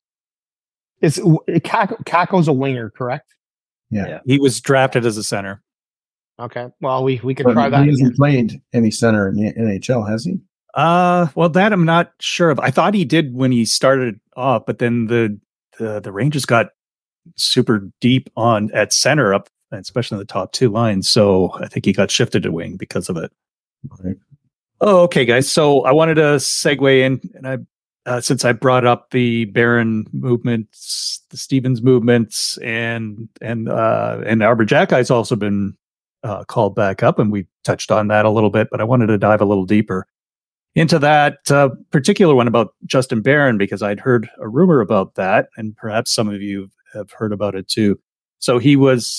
Kakko's a winger, correct? Yeah. He was drafted as a center. Okay. Well, we could try that. He hasn't played any center in the NHL, has he? Well, that I'm not sure of. I thought he did when he started off, but then the Rangers got super deep at center up, especially in the top 2 lines. So I think he got shifted to wing because of it. Right. Oh, okay, guys. So I wanted to segue in, and since I brought up the Barron movements, the Stevens movements, and Arbor Jackie's also been called back up, and we touched on that a little bit, but I wanted to dive a little deeper into that particular one about Justin Barron, because I'd heard a rumor about that, and perhaps some of you have heard about it too. So that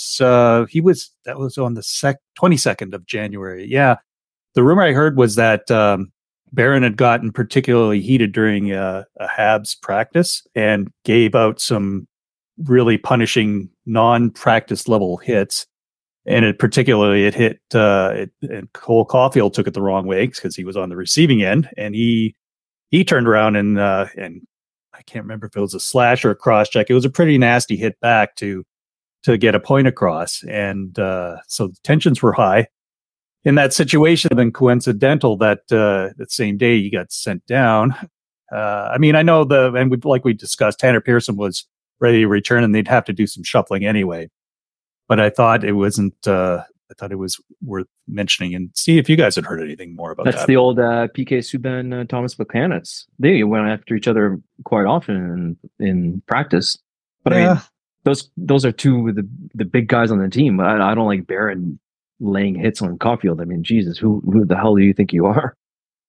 was on the 22nd of January. Yeah. The rumor I heard was that Barron had gotten particularly heated during a Habs practice and gave out some really punishing non-practice level hits. And it hit, and Cole Caulfield took it the wrong way because he was on the receiving end, and he turned around and I can't remember if it was a slash or a cross check. It was a pretty nasty hit back to get a point across. And so the tensions were high in that situation. Then coincidental that that same day he got sent down. I mean, I know like we discussed, Tanner Pearson was ready to return and they'd have to do some shuffling anyway. But I thought it wasn't. I thought it was worth mentioning and see if you guys had heard anything more about that. That's the old PK Subban, Thomas Buchanans. They went after each other quite often in practice. But I mean, those are 2 of the big guys on the team. I don't like Barron laying hits on Caulfield. I mean, Jesus, who the hell do you think you are?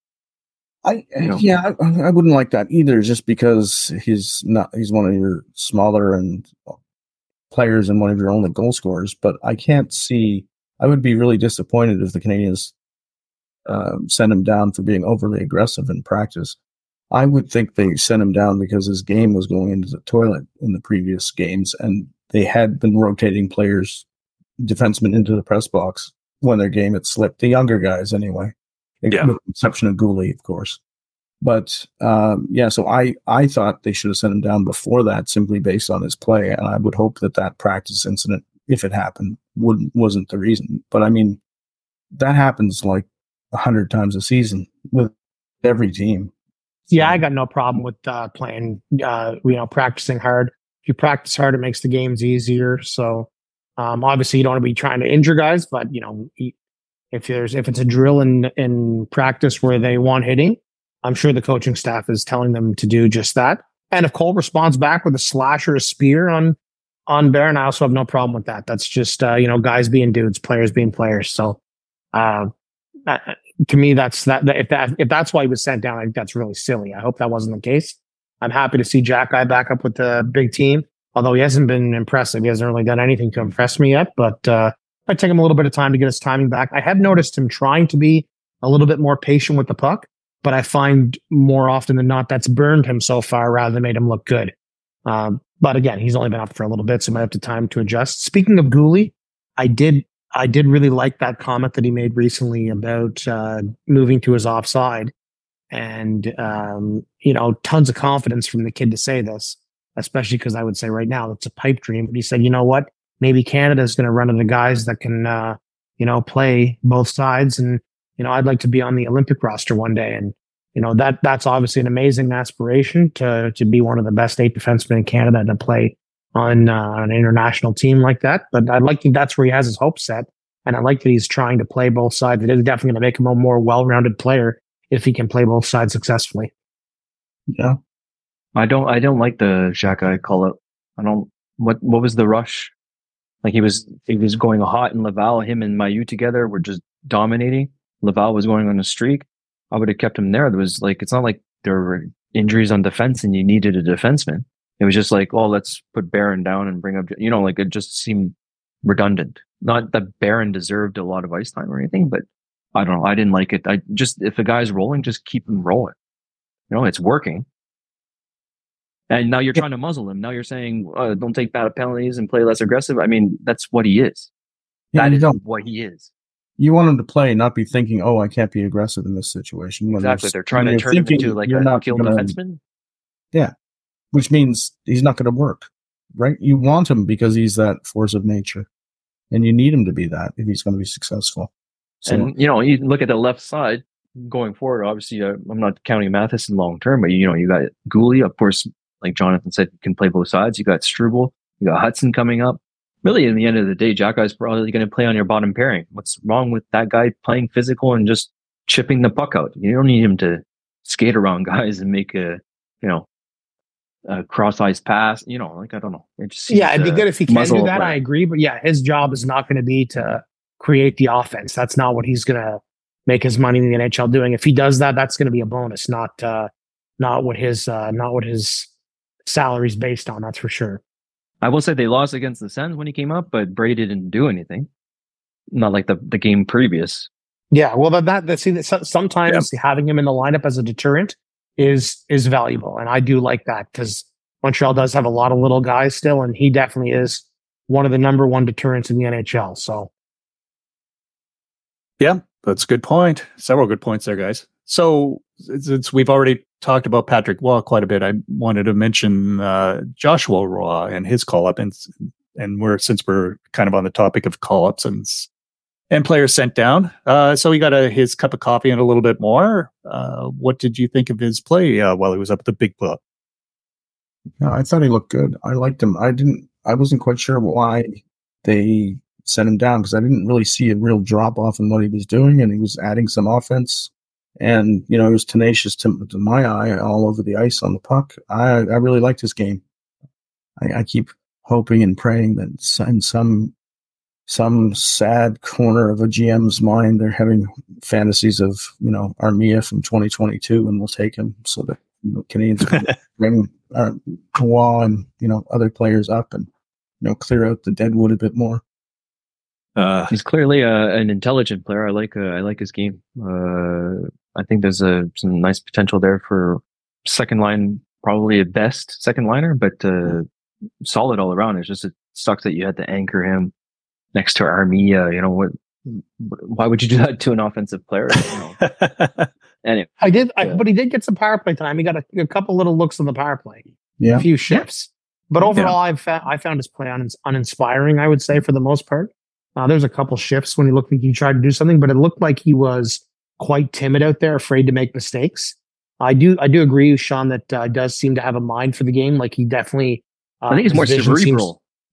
I wouldn't like that either, just because he's one of your smaller and players and one of your only goal scorers. But I would be really disappointed if the Canadiens sent him down for being overly aggressive in practice. I would think they sent him down because his game was going into the toilet in the previous games, and they had been rotating players, defensemen, into the press box when their game had slipped. The younger guys, anyway, with the exception of Goulet, of course. But so I thought they should have sent him down before that, simply based on his play, and I would hope that practice incident, if it happened, wasn't the reason. But I mean, that happens like 100 times a season with every team. Yeah, I got no problem with playing, practicing hard. If you practice hard, it makes the games easier. So Obviously, you don't want to be trying to injure guys, but if it's a drill in practice where they want hitting, I'm sure the coaching staff is telling them to do just that. And if Cole responds back with a slash or a spear on Barron, I also have no problem with that. That's just guys being dudes, players being players. So to me, that's that. If that's why he was sent down, I think that's really silly. I hope that wasn't the case. I'm happy to see Jack Guy back up with the big team, although he hasn't been impressive. He hasn't really done anything to impress me yet, but might take him a little bit of time to get his timing back. I have noticed him trying to be a little bit more patient with the puck, but I find more often than not that's burned him so far rather than made him look good. But again, he's only been up for a little bit, so might have to time to adjust. Speaking of Guhle, I did really like that comment that he made recently about moving to his offside. And, tons of confidence from the kid to say this, especially because I would say right now it's a pipe dream. But he said, you know what? Maybe Canada is going to run into guys that can, play both sides. And, I'd like to be on the Olympic roster one day. And, that's obviously an amazing aspiration to be one of the best 8 defensemen in Canada to play on an international team like that. But I like that's where he has his hopes set. And I like that he's trying to play both sides. It is definitely going to make him a more well-rounded player if he can play both sides successfully. Yeah. I don't like the Xhekaj call-up. What was the rush? Like he was going hot in Laval. Him and Mailloux together were just dominating. Laval was going on a streak. I would have kept him there. There was it's not like there were injuries on defense and you needed a defenseman. It was just like, oh, let's put Barron down and bring up, it just seemed redundant. Not that Barron deserved a lot of ice time or anything, but I don't know. I didn't like it. If the guy's rolling, just keep him rolling. It's working. And now you're trying to muzzle him. Now you're saying, don't take bad penalties and play less aggressive. I mean, that's what he is. That is what he is. You want him to play, not be thinking, oh, I can't be aggressive in this situation. Exactly. They're trying to turn him into like a kill defenseman. Yeah. Which means he's not going to work, right? You want him because he's that force of nature. And you need him to be that if he's going to be successful. So, and, you look at the left side going forward, obviously, I'm not counting Matheson long term, but, you got Guhle, of course, like Jonathan said, can play both sides. You got Struble, you got Hudson coming up. Really, in the end of the day, Jack Guy's probably going to play on your bottom pairing. What's wrong with that guy playing physical and just chipping the puck out? You don't need him to skate around guys and make a cross-ice pass. I don't know. It just seems, it'd be good if he can do that. I agree. But yeah, his job is not going to be to create the offense. That's not what he's going to make his money in the NHL doing. If he does that, that's going to be a bonus, not what his salary's based on. That's for sure. I will say they lost against the Sens when he came up, but Brady didn't do anything. Not like the game previous. Yeah, well, sometimes having him in the lineup as a deterrent is valuable, and I do like that because Montreal does have a lot of little guys still, and he definitely is one of the number one deterrents in the NHL. So, yeah, that's a good point. Several good points there, guys. So, since we've already talked about Patrick Roy quite a bit, I wanted to mention Joshua Roy and his call-up, and since we're kind of on the topic of call-ups and players sent down. So he got his cup of coffee and a little bit more. What did you think of his play while he was up at the big club? No, I thought he looked good. I liked him. I wasn't quite sure why they sent him down because I didn't really see a real drop off in what he was doing, and he was adding some offense. And, he was tenacious to my eye all over the ice on the puck. I really liked his game. I keep hoping and praying that in some sad corner of a GM's mind, they're having fantasies of, Armia from 2022 and we'll take him so that Canadians can bring Roy and, other players up and, clear out the deadwood a bit more. He's clearly an intelligent player. I like his game. I think there's some nice potential there for second line, probably a best second liner, but solid all around. It's just it sucks that you had to anchor him next to Armia. Why would you do that to an offensive player? Anyway, but he did get some power play time. He got a couple little looks on the power play, a few shifts. But overall, I found his play uninspiring. I would say for the most part. There's a couple shifts when he looked like he tried to do something, but it looked like he was quite timid out there, afraid to make mistakes. I do agree, Sean, that does seem to have a mind for the game. Like he definitely, I think he's more cerebral.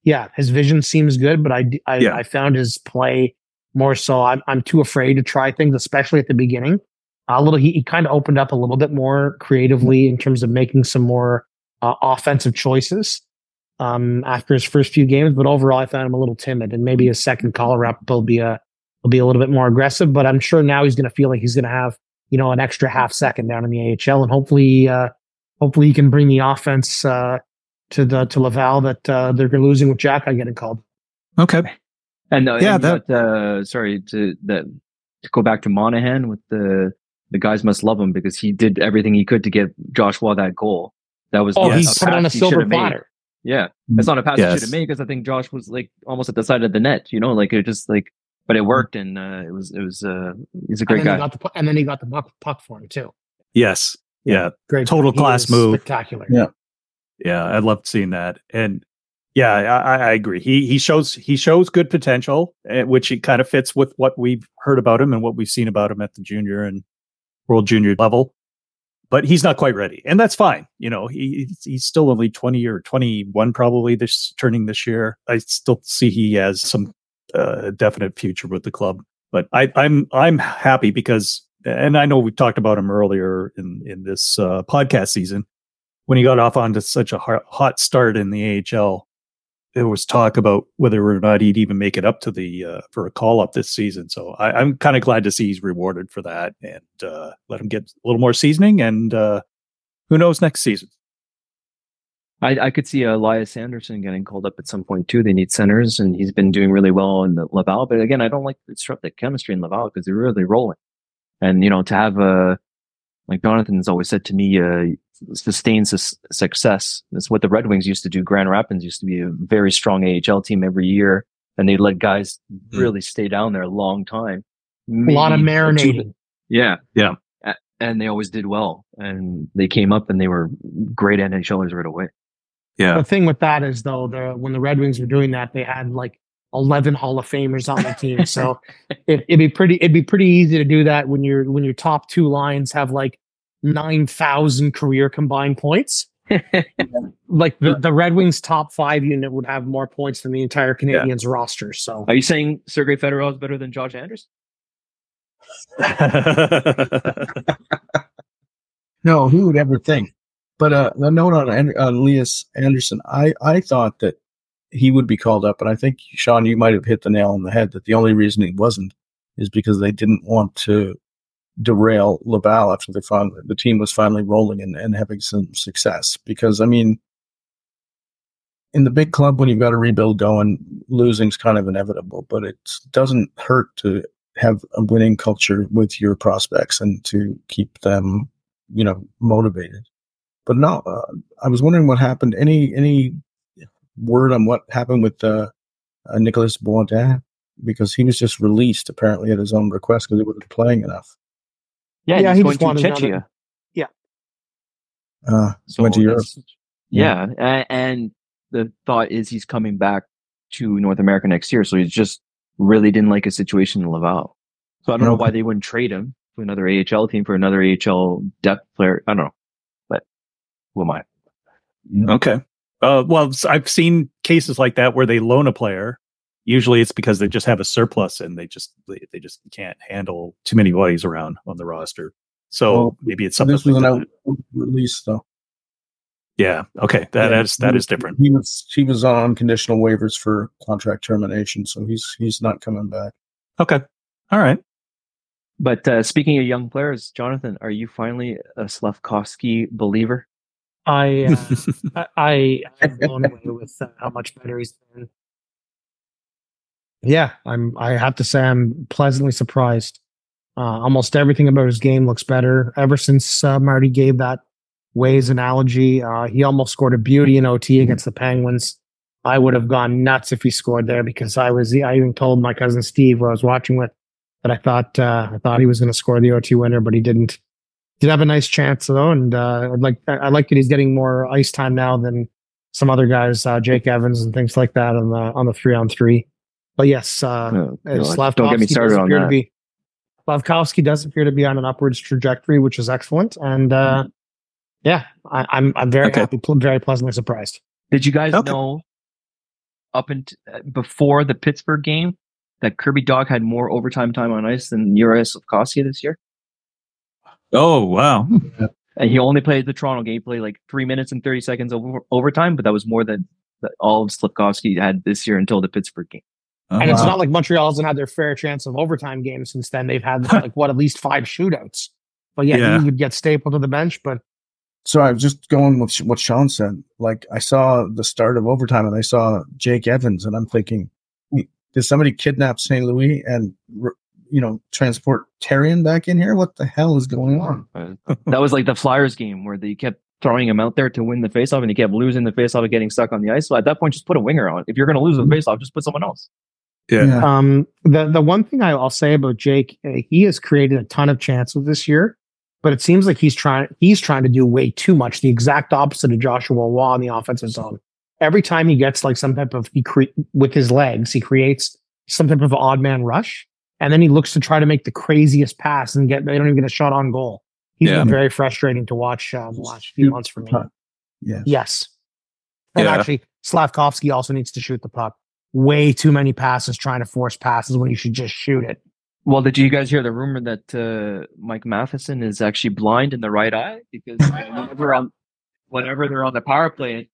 his vision seems good, but I found his play more so. I'm too afraid to try things, especially at the beginning. He kind of opened up a little bit more creatively in terms of making some more offensive choices after his first few games. But overall, I found him a little timid, and maybe his second call up will be a little bit more aggressive. But I'm sure now he's going to feel like he's going to have an extra half second down in the AHL, and hopefully he can bring the offense to Laval that they're losing with Jack getting called. Okay. And to go back to Monahan with the guys must love him because he did everything he could to get Joshua that goal. That was he put it on a silver platter. Yeah, that's not a pass he should have made because I think Josh was like almost at the side of the net. Like it just like, but it worked, and he's a great guy. And then he got the puck for him too. Yes, yeah, great, total class move, spectacular. Yeah, I loved seeing that, and yeah, I agree. He shows good potential, which he kind of fits with what we've heard about him and what we've seen about him at the junior and World Junior level. But he's not quite ready, and that's fine. He's still only 20 or 21, probably turning this year. I still see he has some definite future with the club. But I'm happy because, and I know we talked about him earlier in this podcast season when he got off onto such a hot start in the AHL. There was talk about whether or not he'd even make it up to for a call up this season. So I'm kind of glad to see he's rewarded for that and let him get a little more seasoning. And who knows next season? I could see Elias Anderson getting called up at some point too. They need centers, and he's been doing really well in the Laval. But again, I don't like to disrupt the chemistry in Laval because they're really rolling. And to have like Jonathan's always said to me, sustained success. That's what the Red Wings used to do. Grand Rapids used to be a very strong AHL team every year, and they let guys really stay down there a long time. A lot of marinating. Yeah. And they always did well, and they came up and they were great NHLers right away. Yeah. The thing with that is though, when the Red Wings were doing that, they had like 11 Hall of Famers on the team. So it'd be pretty easy to do that when your top two lines have like 9,000 career combined points. Like the Red Wings top 5 unit would have more points than the entire Canadiens roster. So are you saying Sergei Fedorov is better than Josh Anderson? No, who would ever think? But the note on Elias Anderson, I thought that he would be called up, and I think, Sean, you might have hit the nail on the head that the only reason he wasn't is because they didn't want to derail Laval after the team was finally rolling and having some success. Because, I mean, in the big club, when you've got a rebuild going, losing's kind of inevitable, but it doesn't hurt to have a winning culture with your prospects and to keep them, motivated. But no, I was wondering what happened. Any word on what happened with Nicolas Bourdin? Because he was just released apparently at his own request because he wasn't playing enough. Yeah, he's going to Czechia. So went to Europe. Yeah, and the thought is he's coming back to North America next year. So he just really didn't like his situation in Laval. So I don't know why they wouldn't trade him to another AHL team for another AHL depth player. I don't know, but who am I? Okay. Well, I've seen cases like that where they loan a player. Usually it's because they just have a surplus and they just can't handle too many bodies around on the roster. So maybe it's something. This was an out release, though. Yeah. Okay. That is different. He was on conditional waivers for contract termination, so he's not coming back. Okay. All right. But speaking of young players, Jonathan, are you finally a Slafkovsky believer? I'm blown away with how much better he's been. Yeah, I have to say I'm pleasantly surprised. Almost everything about his game looks better ever since Marty gave that Ways analogy. He almost scored a beauty in OT against the Penguins. I would have gone nuts if he scored there because I even told my cousin Steve, who I was watching with, that I thought he was going to score the OT winner, but he didn't. Did have a nice chance though, and I like that he's getting more ice time now than some other guys, Jake Evans and things like that on the 3-on-3. But yes, don't get me started on that. Slafkovsky does appear to be on an upwards trajectory, which is excellent, and I'm very happy, very pleasantly surprised. Did you guys know up and before the Pittsburgh game that Kirby Dach had more overtime time on ice than Juraj Slafkovsky this year. Oh, wow. And he only played the Toronto game. He played like 3 minutes and 30 seconds overtime, but that was more than all of Slafkovsky had this year until the Pittsburgh game. Oh, and it's not like Montreal hasn't had their fair chance of overtime games since then. They've had at least 5 shootouts. But he would get stapled to the bench. But so I was just going with what Sean said. Like, I saw the start of overtime and I saw Jake Evans, and I'm thinking, did somebody kidnap St. Louis and transport Therrien back in here? What the hell is going on? That was like the Flyers game where they kept throwing him out there to win the faceoff, and he kept losing the faceoff and getting stuck on the ice. So at that point, just put a winger on. If you're going to lose the faceoff, just put someone else. Yeah. The one thing I'll say about Jake, he has created a ton of chances this year, but it seems like he's trying to do way too much. The exact opposite of Joshua Waugh in the offensive zone. Every time he gets like some type of with his legs, he creates some type of odd man rush, and then he looks to try to make the craziest pass and they don't even get a shot on goal. He's been very frustrating to watch the last few months for me. Yeah. Yes. And actually, Slafkovsky also needs to shoot the puck. Way too many passes trying to force passes when you should just shoot it. Well, did you guys hear the rumor that Mike Matheson is actually blind in the right eye? Because whenever they're on the power play,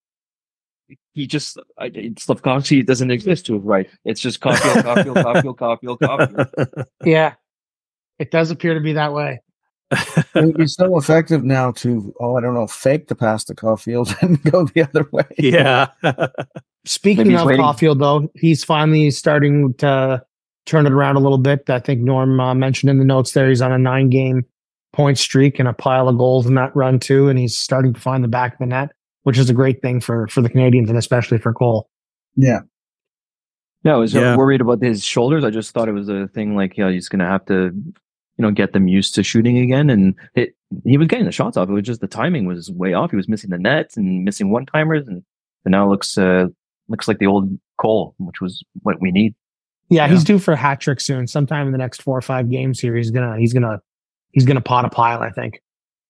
Slafkovsky doesn't exist to his right. It's just Caulfield. Yeah, it does appear to be that way. It would be so effective now to, fake the pass to Caulfield and go the other way. Yeah. Speaking of Caulfield, though, he's finally starting to turn it around a little bit. I think Norm mentioned in the notes there he's on a 9-game point streak and a pile of goals in that run, too, and he's starting to find the back of the net, which is a great thing for the Canadians and especially for Cole. Yeah. No, I was worried about his shoulders. I just thought it was a thing like, he's going to have to get them used to shooting again. And he was getting the shots off. It was just the timing was way off. He was missing the nets and missing one-timers. And now it looks like the old Cole, which was what we need. Yeah, he's due for a hat trick soon. Sometime in the next 4 or 5 games here, he's gonna pot a pile, I think.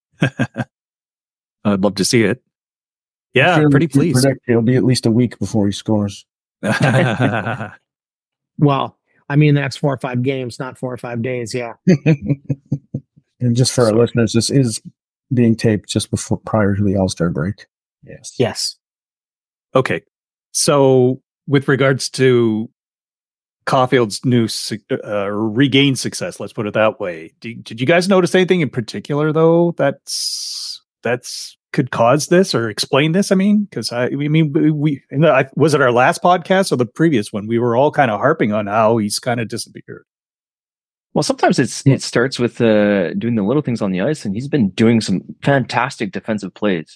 I'd love to see it. Yeah, I'm pretty pleased. It'll be at least a week before he scores. Well, I mean, that's 4 or 5 games, not 4 or 5 days. Yeah. And just for our listeners, this is being taped just prior to the All-Star break. Yes. Okay. So with regards to Caulfield's new regained success, let's put it that way. Did you guys notice anything in particular, though, that's could cause this or explain this? I mean, because was it our last podcast or the previous one? We were all kind of harping on how he's kind of disappeared. Well, sometimes it starts with doing the little things on the ice, and he's been doing some fantastic defensive plays.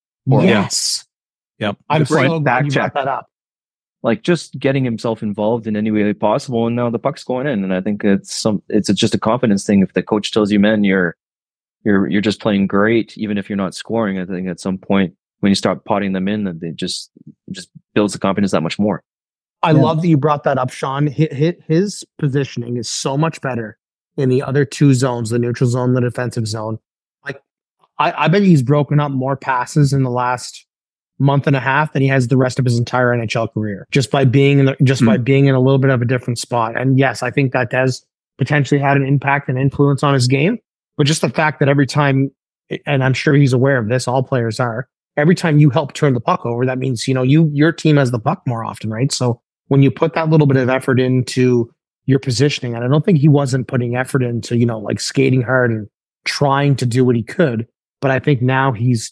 Yes. Yep. I'm so glad you brought that up. Like just getting himself involved in any way possible, and now the puck's going in. And I think it's just a confidence thing. If the coach tells you, man, you're just playing great, even if you're not scoring, I think at some point when you start potting them in, that it just builds the confidence that much more. I love that you brought that up, Sean. His positioning is so much better in the other 2 zones, the neutral zone, the defensive zone. Like, I bet he's broken up more passes in the last month and a half than he has the rest of his entire NHL career, just by being by being in a little bit of a different spot. And yes, I think that has potentially had an impact and influence on his game. But just the fact that every time, and I'm sure he's aware of this, all players are, every time you help turn the puck over, that means, your team has the puck more often, right? So when you put that little bit of effort into your positioning, and I don't think he wasn't putting effort into, like skating hard and trying to do what he could, but I think now he's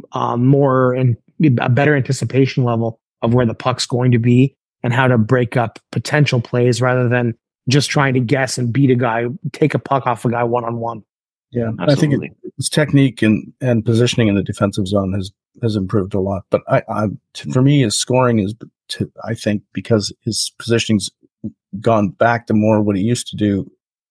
more in a better anticipation level of where the puck's going to be and how to break up potential plays rather than just trying to guess and beat a guy, take a puck off a guy one-on-one. Yeah, absolutely. I think his technique and positioning in the defensive zone has improved a lot. But for me, his scoring is, I think, because his positioning's gone back to more what he used to do.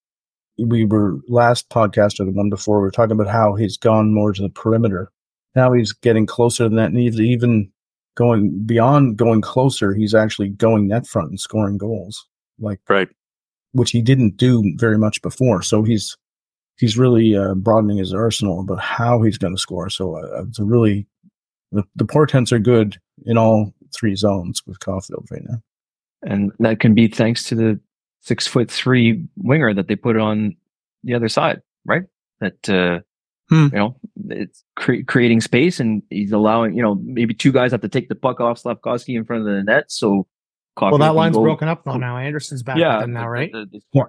We were last podcast or the one before, we were talking about how he's gone more to the perimeter. Now he's getting closer than that, and even going beyond going closer, he's actually going net front and scoring goals, which he didn't do very much before. So he's really broadening his arsenal about how he's going to score. So it's the portents are good in all three zones with Caulfield right now. And that can be thanks to the 6'3" winger that they put on the other side, right? That it's creating space, and he's allowing maybe two guys have to take the puck off Slafkovsky in front of the net. So, Caulfield that line's broken up now. Anderson's back with them now, right?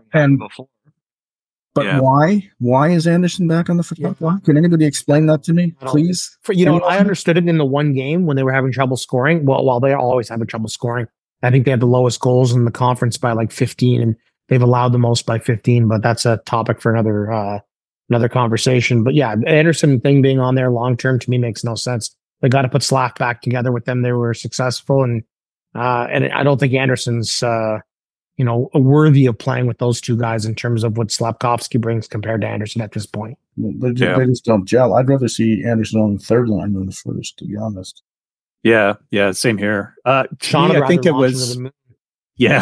But why is Anderson back on the foot line? Can anybody explain that to me, please? I understood it in the one game when they were having trouble scoring. Well, while they're always having trouble scoring, I think they had the lowest goals in the conference by like 15, and they've allowed the most by 15. But that's a topic for another conversation. But yeah, Anderson thing being on there long term to me makes no sense. They got to put Slav back together with them. They were successful, and I don't think Anderson's worthy of playing with those two guys in terms of what Slafkovsky brings compared to Anderson at this point. They just don't gel. I'd rather see Anderson on the third line than the first, to be honest. Yeah, same here. Sean, I think it was. Yeah,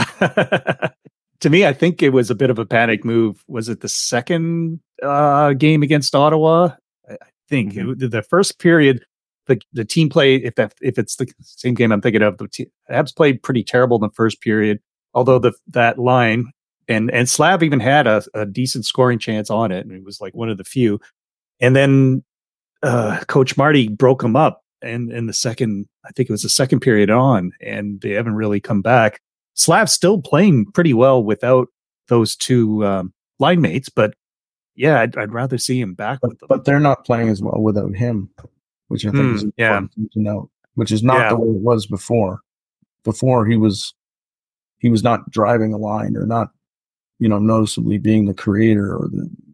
to me, I think it was a bit of a panic move. Was it the second game against Ottawa? I think the first period, the team played. If it's the same game I'm thinking of, the Habs played pretty terrible in the first period. Although that line and Slav even had a decent scoring chance on it, and it was like one of the few. And then Coach Marty broke them up, and in the second, I think it was the second period on, and they haven't really come back. Slav's still playing pretty well without those two line mates, but yeah, I'd rather see him back with them. But they're not playing as well without him, which I think is important to note. Which is not the way it was before. Before he was not driving a line or not, noticeably being the creator or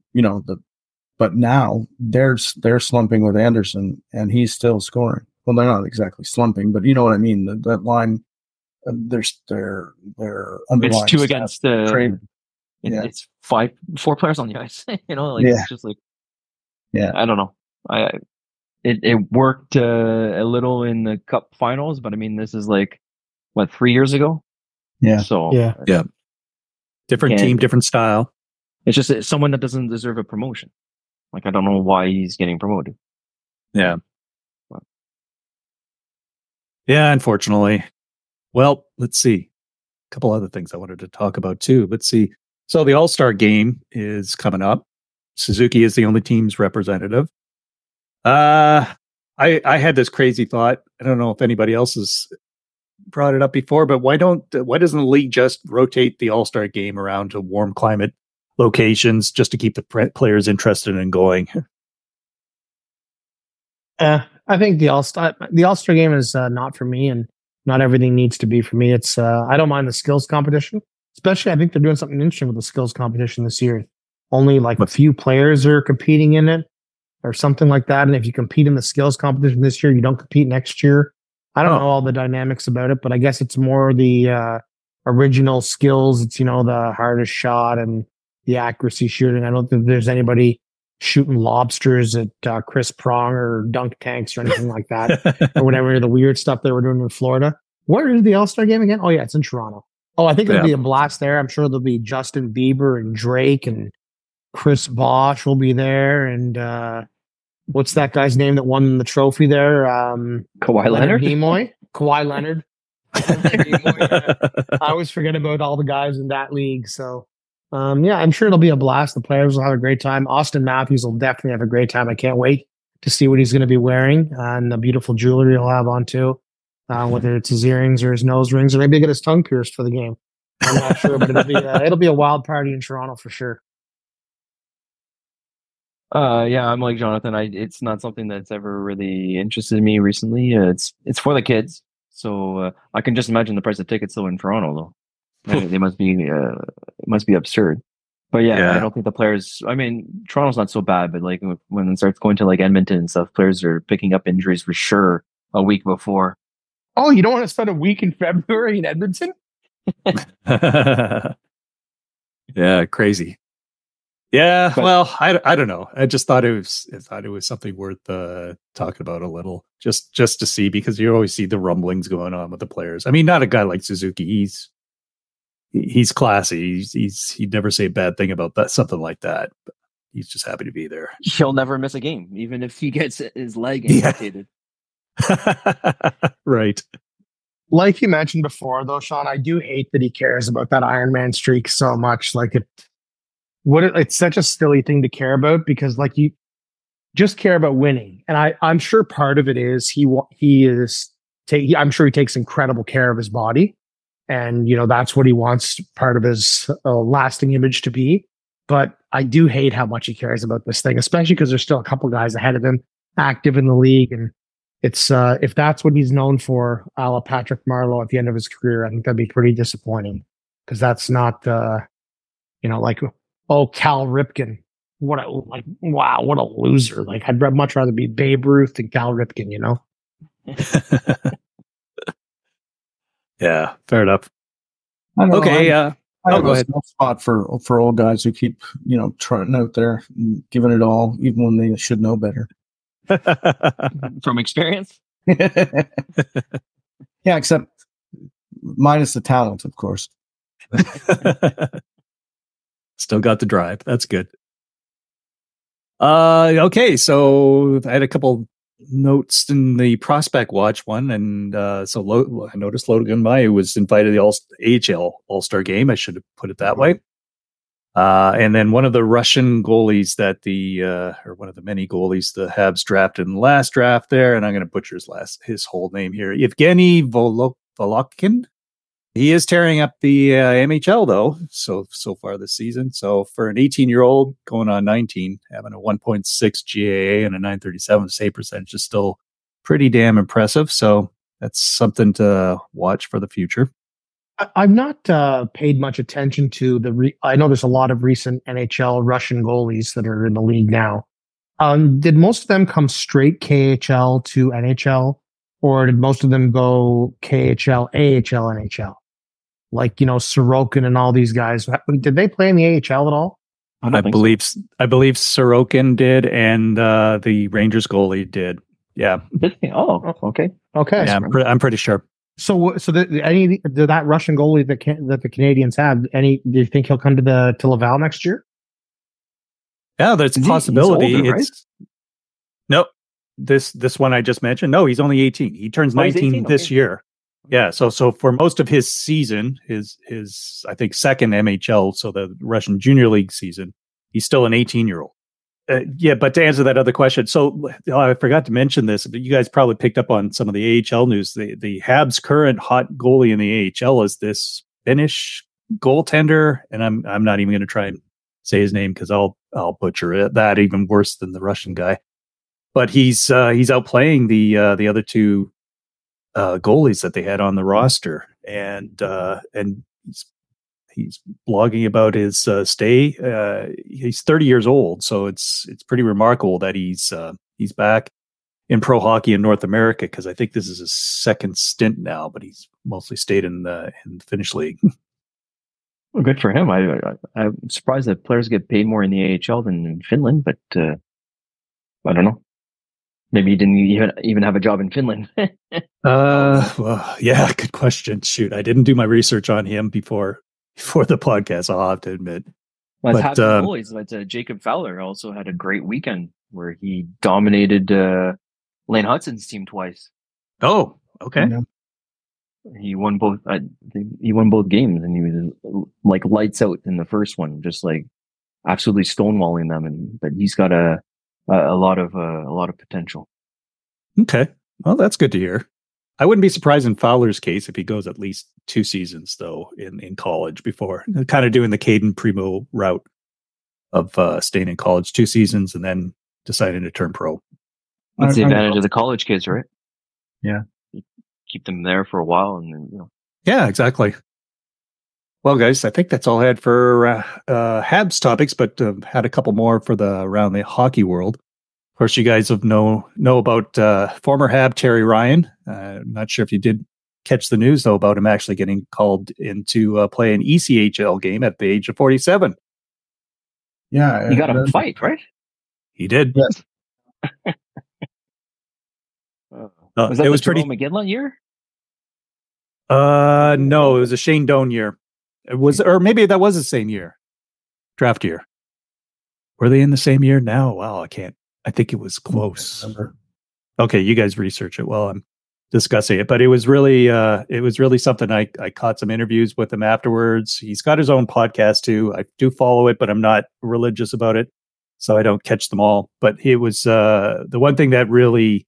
but now they're slumping with Anderson and he's still scoring. Well, they're not exactly slumping, but you know what I mean? That line, they're underlying. It's two against the, it's 4 players on the ice, it's just like, I don't know. It worked a little in the cup finals, but I mean, this is like, 3 years ago? Yeah. So yeah. Different team, different style. It's just someone that doesn't deserve a promotion. Like, I don't know why he's getting promoted. Yeah. Yeah, unfortunately. Well, let's see. A couple other things I wanted to talk about too. Let's see. So the All-Star game is coming up. Suzuki is the only team's representative. I had this crazy thought. I don't know if anybody else has brought it up before, but why doesn't the league just rotate the All-Star game around to warm climate locations just to keep the players interested in going? I think the All-Star game is not for me, and not everything needs to be for me. It's I don't mind the skills competition, especially I think they're doing something interesting with the skills competition this year. Only like a few players are competing in it or something like that. And if you compete in the skills competition this year, you don't compete next year. I don't know all the dynamics about it, but I guess it's more the original skills. It's, the hardest shot and the accuracy shooting. I don't think there's anybody shooting lobsters at Chris Prong or dunk tanks or anything like that, or whatever the weird stuff they were doing in Florida. Where is the All-Star game again? Oh, yeah, it's in Toronto. Oh, I think it'll be a blast there. I'm sure there'll be Justin Bieber and Drake and Chris Bosh will be there. And what's that guy's name that won the trophy there? Kawhi Leonard? Nimoy? Kawhi Leonard. I always forget about all the guys in that league. So, I'm sure it'll be a blast. The players will have a great time. Austin Matthews will definitely have a great time. I can't wait to see what he's going to be wearing and the beautiful jewelry he'll have on too, whether it's his earrings or his nose rings, or maybe get his tongue pierced for the game. I'm not sure, but it'll be a wild party in Toronto for sure. I'm like Jonathan. It's not something that's ever really interested me recently. It's for the kids, so I can just imagine the price of tickets though in Toronto though. They must be it must be absurd. But I don't think the players. I mean, Toronto's not so bad, but like when it starts going to like Edmonton and stuff, players are picking up injuries for sure a week before. Oh, you don't want to spend a week in February in Edmonton? Yeah, crazy. Yeah, well, I don't know. I just thought it was something worth talking about a little, just to see, because you always see the rumblings going on with the players. I mean, not a guy like Suzuki. He's classy. He'd never say a bad thing about that, something like that. But he's just happy to be there. He'll never miss a game, even if he gets his leg amputated. Right. Like you mentioned before, though, Sean, I do hate that he cares about that Iron Man streak so much. Like it's such a silly thing to care about because, like, you just care about winning, and I'm sure part of it is I'm sure he takes incredible care of his body, and that's what he wants part of his lasting image to be. But I do hate how much he cares about this thing, especially because there's still a couple guys ahead of him active in the league, and it's if that's what he's known for, a la Patrick Marleau at the end of his career, I think that'd be pretty disappointing because that's not like, oh, Cal Ripken, wow, what a loser. Like, I'd much rather be Babe Ruth than Cal Ripken, Yeah, fair enough. Okay, I have a small spot for old guys who keep trotting out there and giving it all, even when they should know better. From experience. Yeah, except minus the talent, of course. Still got the drive. That's good. Okay, so I had a couple notes in the prospect watch one, and I noticed Logan Mailloux was invited to the AHL All-Star game. I should have put it that way. And then one of the Russian goalies that or one of the many goalies the Habs drafted in the last draft there, and I'm going to butcher his whole name here, Evgeny Volokhin. He is tearing up the MHL though, so far this season. So for an 18-year-old going on 19, having a 1.6 GAA and a 937 save percentage is still pretty damn impressive. So that's something to watch for the future. I've not paid much attention to I know there's a lot of recent NHL Russian goalies that are in the league now. Did most of them come straight KHL to NHL, or did most of them go KHL, AHL, NHL? Like, Sorokin and all these guys. Did they play in the AHL at all? I believe Sorokin did, and the Rangers goalie did. Yeah. Did they? Oh, okay. Okay. Yeah, I'm pretty sure. So that Russian goalie that the Canadians have, do you think he'll come to Laval next year? Yeah, there's a possibility. He's older, right? Nope. This one I just mentioned. No, he's only 18. He turns 19 this year. Yeah, so for most of his season, his I think second MHL, so the Russian Junior League season, he's still an 18-year-old. Yeah, but to answer that other question, so I forgot to mention this, but you guys probably picked up on some of the AHL news. The Habs' current hot goalie in the AHL is this Finnish goaltender, and I'm not even going to try and say his name because I'll butcher it. That even worse than the Russian guy. But he's outplaying the other two goalies that they had on the roster, and he's blogging about his stay. He's 30 years old, so it's pretty remarkable that he's back in pro hockey in North America, because I think this is his second stint now, but he's mostly stayed in the Finnish league. Well, good for him. I'm surprised that players get paid more in the AHL than in Finland, but I don't know. Maybe he didn't even have a job in Finland. Well, yeah, good question. Shoot, I didn't do my research on him before the podcast, I'll have to admit. Well, it's happened always. But Jacob Fowler also had a great weekend where he dominated Lane Hudson's team twice. Oh, okay. Yeah. He won both. He won both games, and he was like lights out in the first one, just like absolutely stonewalling them. But he's got a lot of potential. Okay, well, that's good to hear. I wouldn't be surprised in Fowler's case if he goes at least 2 seasons though in college before kind of doing the Caden Primo route of staying in college 2 seasons and then deciding to turn pro. That's the advantage of the college kids, right? Yeah. You keep them there for a while and then, Yeah, exactly. Well, guys, I think that's all I had for Habs topics, but had a couple more for around the hockey world. Of course, you guys know about former Hab Terry Ryan. I'm not sure if you did catch the news, though, about him actually getting called in to play an ECHL game at the age of 47. Yeah. He got a fight, right? He did. Yes. Was that the Jerome McGinley year? No, it was a Shane Doan year. It was, or maybe that was the same year, draft year. Were they in the same year now? Wow, I think it was close. Okay, you guys research it. Well, discussing it. But it was really something. I caught some interviews with him afterwards. He's got his own podcast too. I do follow it, but I'm not religious about it, so I don't catch them all. But it was the one thing that really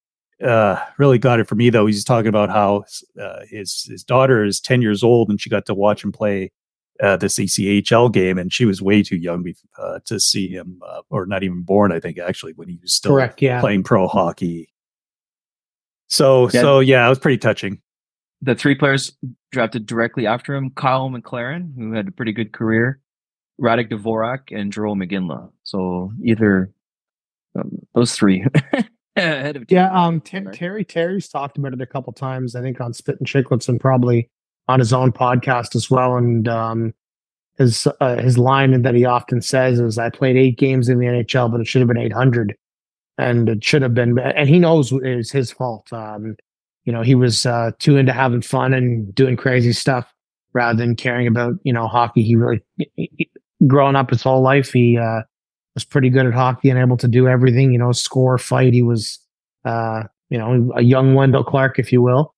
got it for me, though. He's talking about how his daughter is 10 years old and she got to watch him play this ECHL game, and she was way too young to see him, or not even born, I think, actually, when he was still playing pro hockey. So it was pretty touching. The 3 players drafted directly after him: Kyle McLaren, who had a pretty good career, Radek Dvorak, and Jerome McGinley. So either those 3 ahead of Terry's talked about it a couple times, I think, on Spit and Chicklets and probably on his own podcast as well. And his line that he often says is, "I played 8 games in the NHL, but it should have been 800." And it should have been, and he knows it was his fault. He was too into having fun and doing crazy stuff rather than caring about, hockey. He growing up his whole life, he was pretty good at hockey and able to do everything, score, fight. He was, a young Wendell Clark, if you will.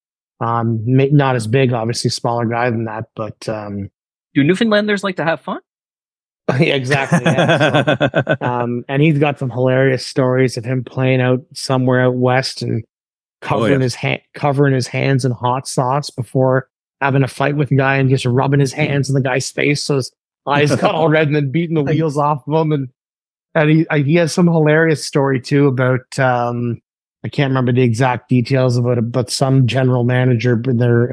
Not as big, obviously, smaller guy than that, but do Newfoundlanders like to have fun? Yeah, exactly. Yeah. So, and he's got some hilarious stories of him playing out somewhere out west and covering his hands in hot sauce before having a fight with a guy and just rubbing his hands in the guy's face so his eyes got all red, and then beating the wheels off of him. And he has some hilarious story too about I can't remember the exact details about it, but some general manager there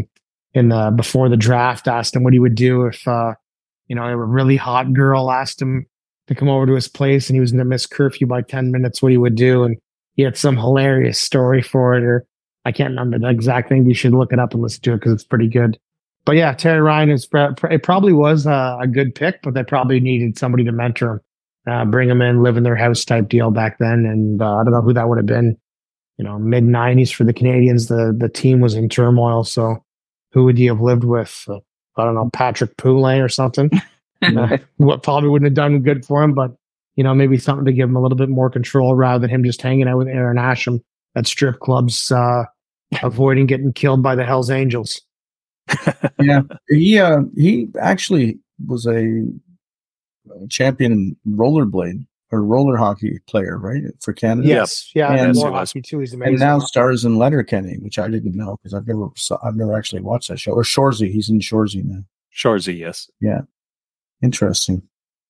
before the draft asked him what he would do if a really hot girl asked him to come over to his place and he was going to miss curfew by 10 minutes, what he would do. And he had some hilarious story for it, or I can't remember the exact thing. You should look it up and listen to it because it's pretty good. But yeah, Terry Ryan it probably was a good pick, but they probably needed somebody to mentor him, bring him in, live in their house type deal back then. And I don't know who that would have been. Mid 90s for the Canadians, the team was in turmoil. So who would you have lived with? I don't know, Patrick Poulin or something. What probably wouldn't have done good for him, but maybe something to give him a little bit more control rather than him just hanging out with Aaron Asham at strip clubs, avoiding getting killed by the Hells Angels. Yeah, he actually was a champion rollerblade or roller hockey player, right, for Canada. Yes, yeah, and more hockey too. He's amazing. And now stars in Letterkenny, which I didn't know because I've never actually watched that show. Or Shoresy, he's in Shoresy now. Shoresy, yes. Yeah, interesting.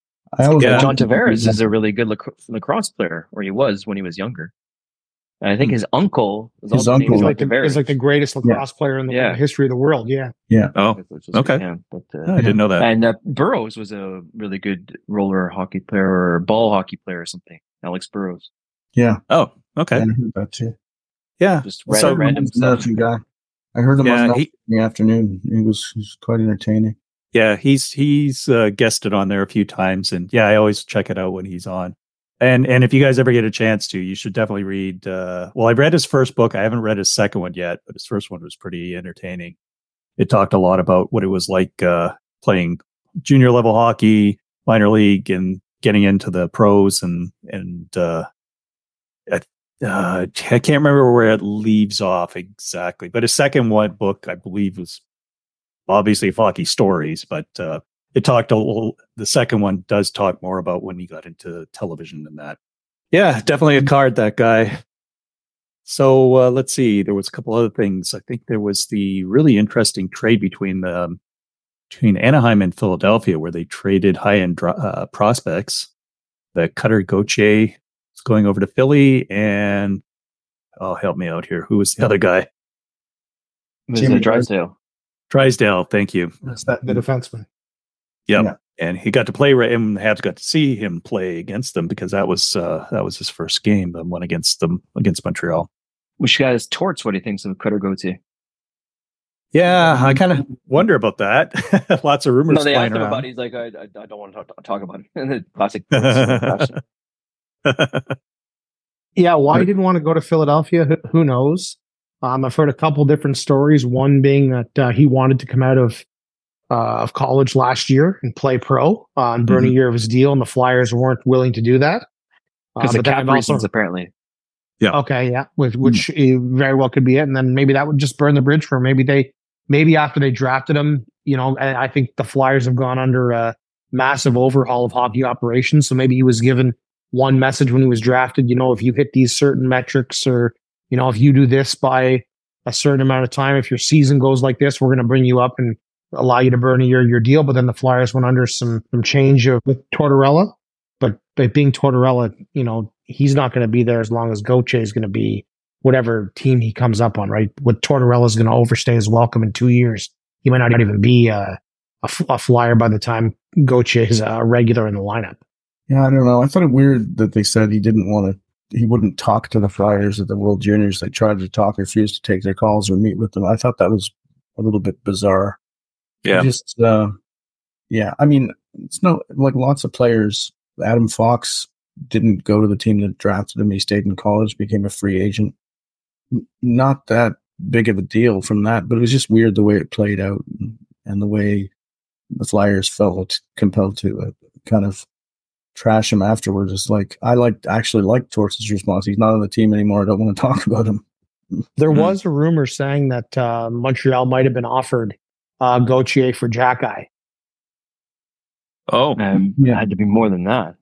John Tavares is a really good lacrosse player, or he was when he was younger. And I think his uncle is like the greatest lacrosse player in the history of the world. Yeah. Yeah. Oh, okay. I didn't know that. And Burrows was a really good roller hockey player or ball hockey player or something. Alex Burrows. Yeah. Oh, okay. I heard that too. Yeah. Just random stuff. Guy. I heard him in the afternoon. He was quite entertaining. Yeah, he's guested on there a few times, and I always check it out when he's on. And if you guys ever get a chance to, you should definitely read. I've read his first book. I haven't read his second one yet, but his first one was pretty entertaining. It talked a lot about what it was like playing junior level hockey, minor league, and getting into the pros. I can't remember where it leaves off exactly, but his second book, I believe, was obviously hockey stories, but it talked a little. The second one does talk more about when he got into television and that. Yeah, definitely a card, that guy. So let's see. There was a couple other things. I think there was the really interesting trade between Anaheim and Philadelphia, where they traded high-end prospects. The Cutter Gauthier is going over to Philly, and help me out here. Who was the other guy? Jimmy Drysdale. Drysdale, thank you. That's the defenseman. Yep. Yeah. And he got to play, and the Habs got to see him play against them because that was his first game, the one against Montreal. Which guy's torts? What do you think of Cutter Gauthier? Yeah, I kind of wonder about that. Lots of rumors. No, they flying asked him around. about it. He's like, I don't want to talk about it. The classic. Yeah, why he didn't want to go to Philadelphia? Who knows? I've heard a couple different stories. One being that he wanted to come out of college last year and play pro and burn a year of his deal, and the Flyers weren't willing to do that because of cap reasons, apparently. Yeah. Okay. Yeah. Which very well could be it. And then maybe that would just burn the bridge for him. Maybe after they drafted him, I think the Flyers have gone under a massive overhaul of hockey operations. So maybe he was given one message when he was drafted, if you hit these certain metrics, or, if you do this by a certain amount of time, if your season goes like this, we're going to bring you up and allow you to burn a year deal. But then the Flyers went under some change with Tortorella. But being Tortorella, he's not going to be there as long as Gauthier is going to be whatever team he comes up on, right? With Tortorella is going to overstay his welcome in 2 years. He might not even be a Flyer by the time Gauthier is a regular in the lineup. Yeah, I don't know. I thought it weird that they said he wouldn't talk to the Flyers at the World Juniors. They tried to talk, refused to take their calls or meet with them. I thought that was a little bit bizarre. Yeah. I mean, it's like lots of players. Adam Fox didn't go to the team that drafted him. He stayed in college, became a free agent. Not that big of a deal from that, but it was just weird the way it played out and the way the Flyers felt compelled to kind of trash him afterwards. It's like, I actually like Torts' response. He's not on the team anymore. I don't want to talk about him. There was a rumor saying that Montreal might have been offered Gauthier for Jack-Eye. Oh, it had to be more than that.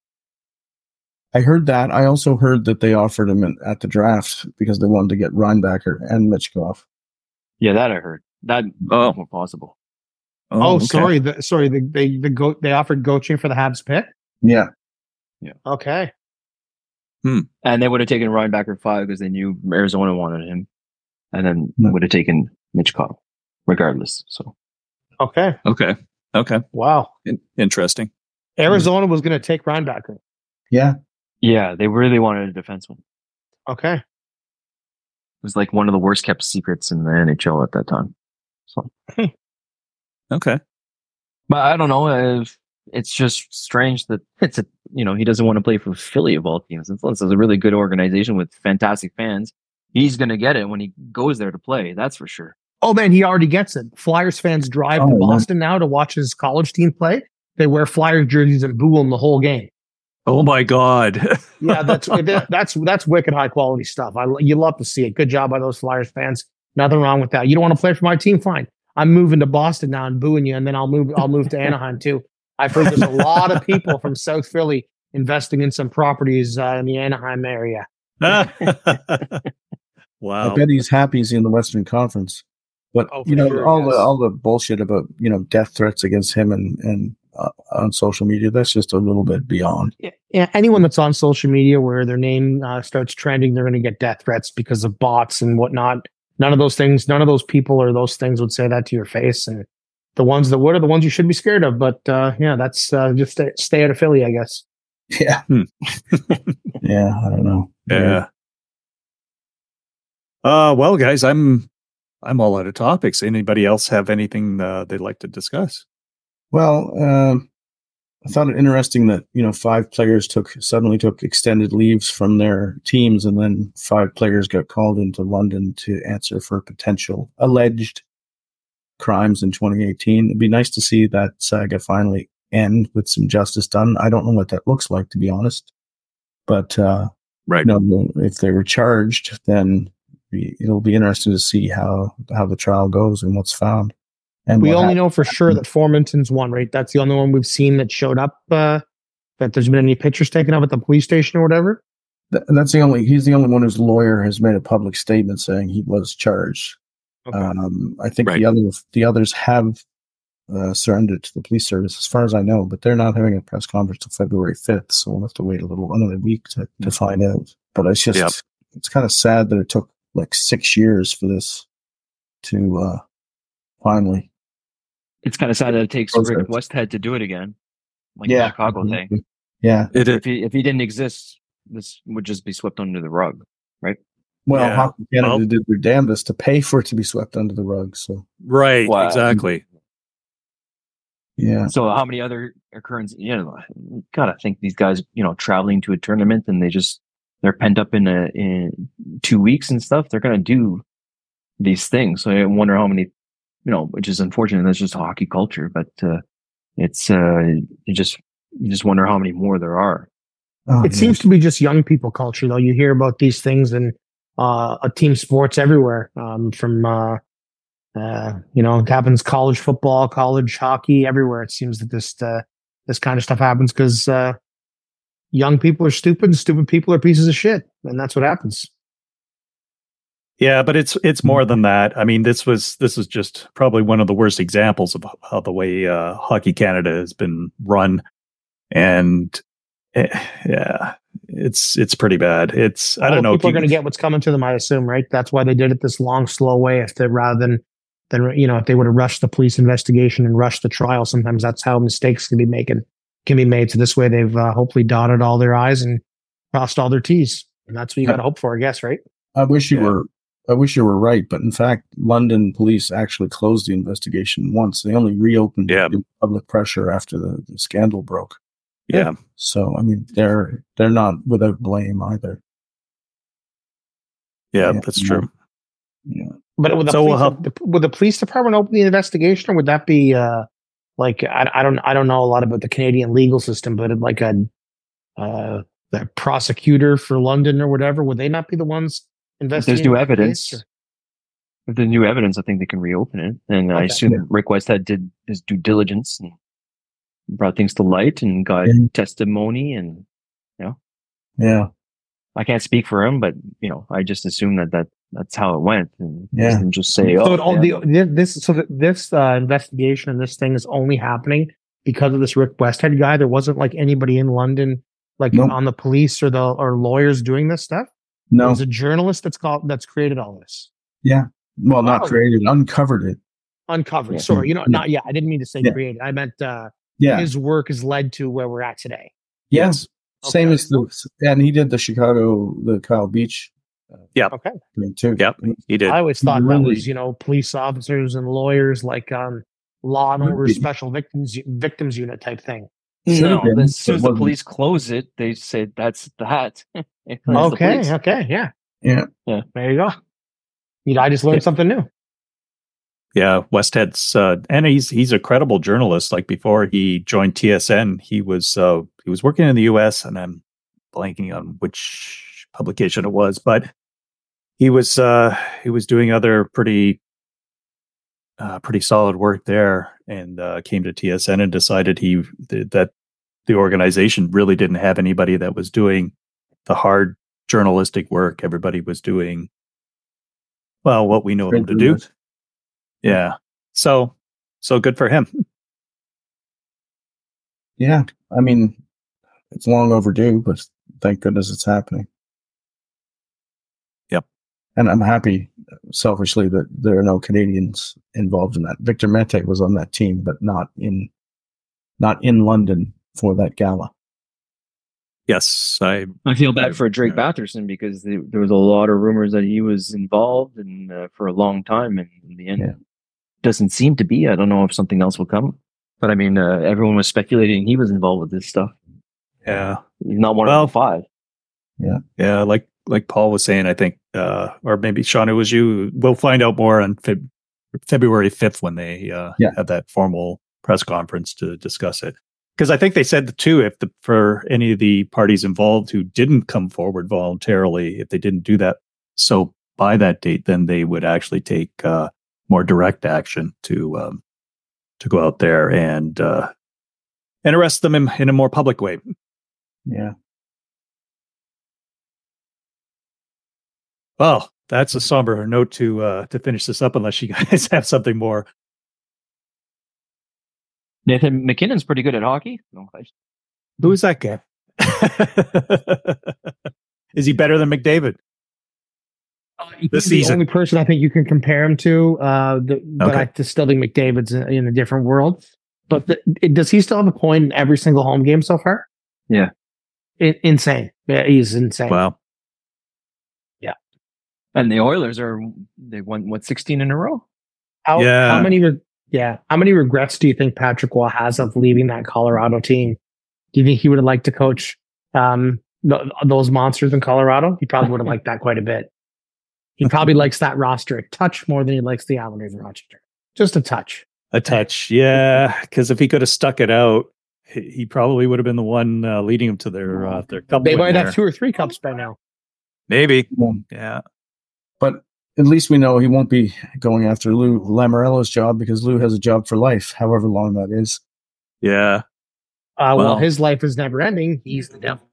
I heard that. I also heard that they offered him at the draft because they wanted to get Reinbacher and Michkov. Yeah, that I heard. That more possible. Okay. Sorry. They offered Gauthier for the Habs pick. Yeah. Okay. And they would have taken Reinbacher 5 because they knew Arizona wanted him, and then would have taken Michkov regardless. So. Okay. Wow. Interesting. Arizona was going to take Reinbacher. Yeah. Yeah, they really wanted a defenseman. Okay. It was like one of the worst kept secrets in the NHL at that time. So. Okay. But I don't know. It's just strange that he doesn't want to play for Philly of all teams. It's a really good organization with fantastic fans. He's going to get it when he goes there to play. That's for sure. Oh man, he already gets it. Flyers fans drive to Boston now to watch his college team play. They wear Flyers jerseys and boo him the whole game. Oh my God. Yeah, that's wicked high quality stuff. You love to see it. Good job by those Flyers fans. Nothing wrong with that. You don't want to play for my team? Fine. I'm moving to Boston now and booing you, and then I'll move to Anaheim too. I've heard there's a lot of people from South Philly investing in some properties in the Anaheim area. Wow. I bet he's happy he's in the Western Conference. But all the bullshit about death threats against him and on social media, that's just a little bit beyond. Yeah, anyone that's on social media where their name starts trending, they're going to get death threats because of bots and whatnot. None of those people or those things would say that to your face. And the ones that would are the ones you should be scared of. But that's just stay out of Philly, I guess. Yeah. Yeah, I don't know. Yeah. Well, guys, I'm all out of topics. Anybody else have anything they'd like to discuss? Well, I found it interesting that 5 players suddenly took extended leaves from their teams, and then 5 players got called into London to answer for potential alleged crimes in 2018. It'd be nice to see that saga finally end with some justice done. I don't know what that looks like, to be honest, but right. If they were charged, then it'll be interesting to see how the trial goes and what's found. And we only know for sure that Formanton's one, right? That's the only one we've seen that showed up, that there's been any pictures taken of at the police station or whatever. He's the only one whose lawyer has made a public statement saying he was charged. Okay. I think the others have surrendered to the police service, as far as I know, but they're not having a press conference until February 5th, so we'll have to wait another week to find out. But it's just, it's kind of sad that it took like 6 years for this to finally. It's kind of sad that it takes Rick Westhead to do it again, like the Chicago thing. Yeah, if he didn't exist, this would just be swept under the rug, right? Well, Hockey Canada did their damnedest to pay for it to be swept under the rug. So exactly. Yeah. So how many other occurrences? Gotta think these guys, traveling to a tournament and they're pent up in 2 weeks and stuff. They're gonna do these things. So I wonder how many. Which is unfortunate. That's just hockey culture, but it's you just wonder how many more there are. It seems to be just young people culture, though. You hear about these things in team sports everywhere, from it happens college football, college hockey, everywhere. It seems that this kind of stuff happens because young people are stupid and stupid people are pieces of shit. And that's what happens. Yeah, but it's more than that. I mean, this was just probably one of the worst examples of how the way Hockey Canada has been run. And it's pretty bad. I don't know. People are going to get what's coming to them, I assume, right? That's why they did it this long, slow way. Rather than if they would have rushed the police investigation and rushed the trial, sometimes that's how mistakes can be made. So this way, they've hopefully dotted all their I's and crossed all their T's, and that's what you got to hope for, I guess, right? I wish you were right, but in fact, London police actually closed the investigation once. They only reopened public pressure after the scandal broke. Yeah. So I mean, they're not without blame either. Yeah, that's true. Yeah. But would the police department open the investigation, or would that be I don't know a lot about the Canadian legal system, but like the prosecutor for London or whatever, would they not be the ones investigating? If there's new evidence. If there's new evidence, I think they can reopen it. And I assume Rick Westhead did his due diligence and brought things to light and got testimony, and I can't speak for him, but I just assume that's how it went, and just say, this investigation and this thing is only happening because of this Rick Westhead guy. There wasn't like anybody in London, on the police or lawyers doing this stuff. No, there's a journalist that's created all this. Yeah, well, not created, uncovered it. Uncovered. Yeah. Sorry, I didn't mean to say created. I meant his work has led to where we're at today. Yes. Same as and he did the Kyle Beach. Okay. Too. Yep. He did. I always thought that was, police officers and lawyers, like Law and Order Special Victims Unit type thing. No, as soon as the police close it, they say that's that. Okay. Yeah. There you go. I just learned something new. Yeah, Westhead's and he's a credible journalist. Like before he joined TSN, he was working in the U.S. and I'm blanking on which publication it was, but he was doing other pretty solid work there, and came to TSN and decided that the organization really didn't have anybody that was doing the hard journalistic work. Everybody was doing what we know them to do. Yeah. So good for him. Yeah. I mean, it's long overdue, but thank goodness it's happening. Yep. And I'm happy, selfishly, that there are no Canadians involved in that. Victor Mete was on that team, but not in London for that gala. Yes, I feel bad for Drake Batherson because there was a lot of rumors that he was involved and for a long time, and in the end, doesn't seem to be. I don't know if something else will come, but I mean, everyone was speculating he was involved with this stuff. Yeah, he's not one of the five. Yeah. Like Paul was saying, I think, or maybe Sean, it was you. We'll find out more on February 5th when they have that formal press conference to discuss it. Because I think they said too, for any of the parties involved who didn't come forward voluntarily, if they didn't do that, so by that date, then they would actually take more direct action to go out there and arrest them in a more public way. Yeah. Well, that's a somber note to finish this up, unless you guys have something more. Nathan McKinnon's pretty good at hockey. Who is that guy? Is he better than McDavid? This season, the only person I think you can compare him to, but I still think McDavid's in a different world. But does he still have a point in every single home game so far? Yeah, insane. Yeah, he's insane. Wow. Yeah, and the Oilers they won 16 in a row. How many regrets do you think Patrick Roy has of leaving that Colorado team? Do you think he would have liked to coach those monsters in Colorado? He probably would have liked that quite a bit. He probably likes that roster a touch more than he likes the Islanders roster. Just a touch. A touch, yeah. Because if he could have stuck it out he probably would have been the one leading them to their cup. They might have 2 or 3 cups by now. Maybe. Yeah. But at least we know he won't be going after Lou Lamoriello's job, because Lou has a job for life, however long that is. Yeah. Well, his life is never ending. He's the devil.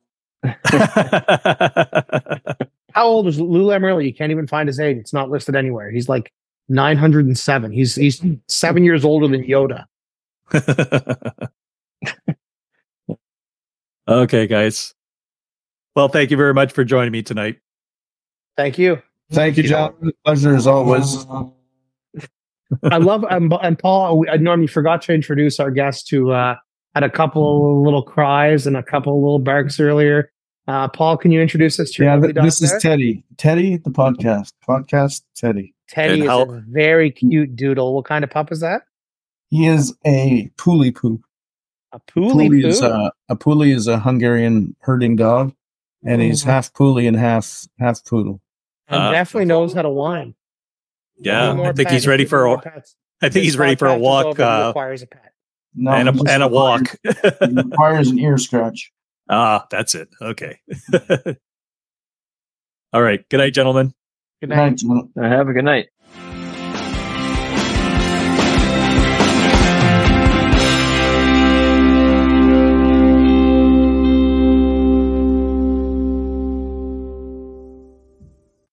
How old is Lou Lamoriello? You can't even find his age. It's not listed anywhere. He's like 907. He's 7 years older than Yoda. Okay, guys. Well, thank you very much for joining me tonight. Thank you. Thank you, John. Pleasure as always. I love and Paul. I normally forgot to introduce our guest who had a couple little cries and a couple little barks earlier. Paul, can you introduce us to your this is Teddy. Teddy, the podcast Teddy. Teddy is a very cute doodle. What kind of pup is that? He is a Puli Poo. A Puli Poo? A Puli is a Hungarian herding dog, and he's half Puli and half poodle. And definitely knows how to whine. Yeah, I think he's ready for a. I think he's ready for a walk. Requires a pet. No, and a walk. It requires an ear scratch. That's it. Okay. All right. Good night, gentlemen. Good night. Have a good night.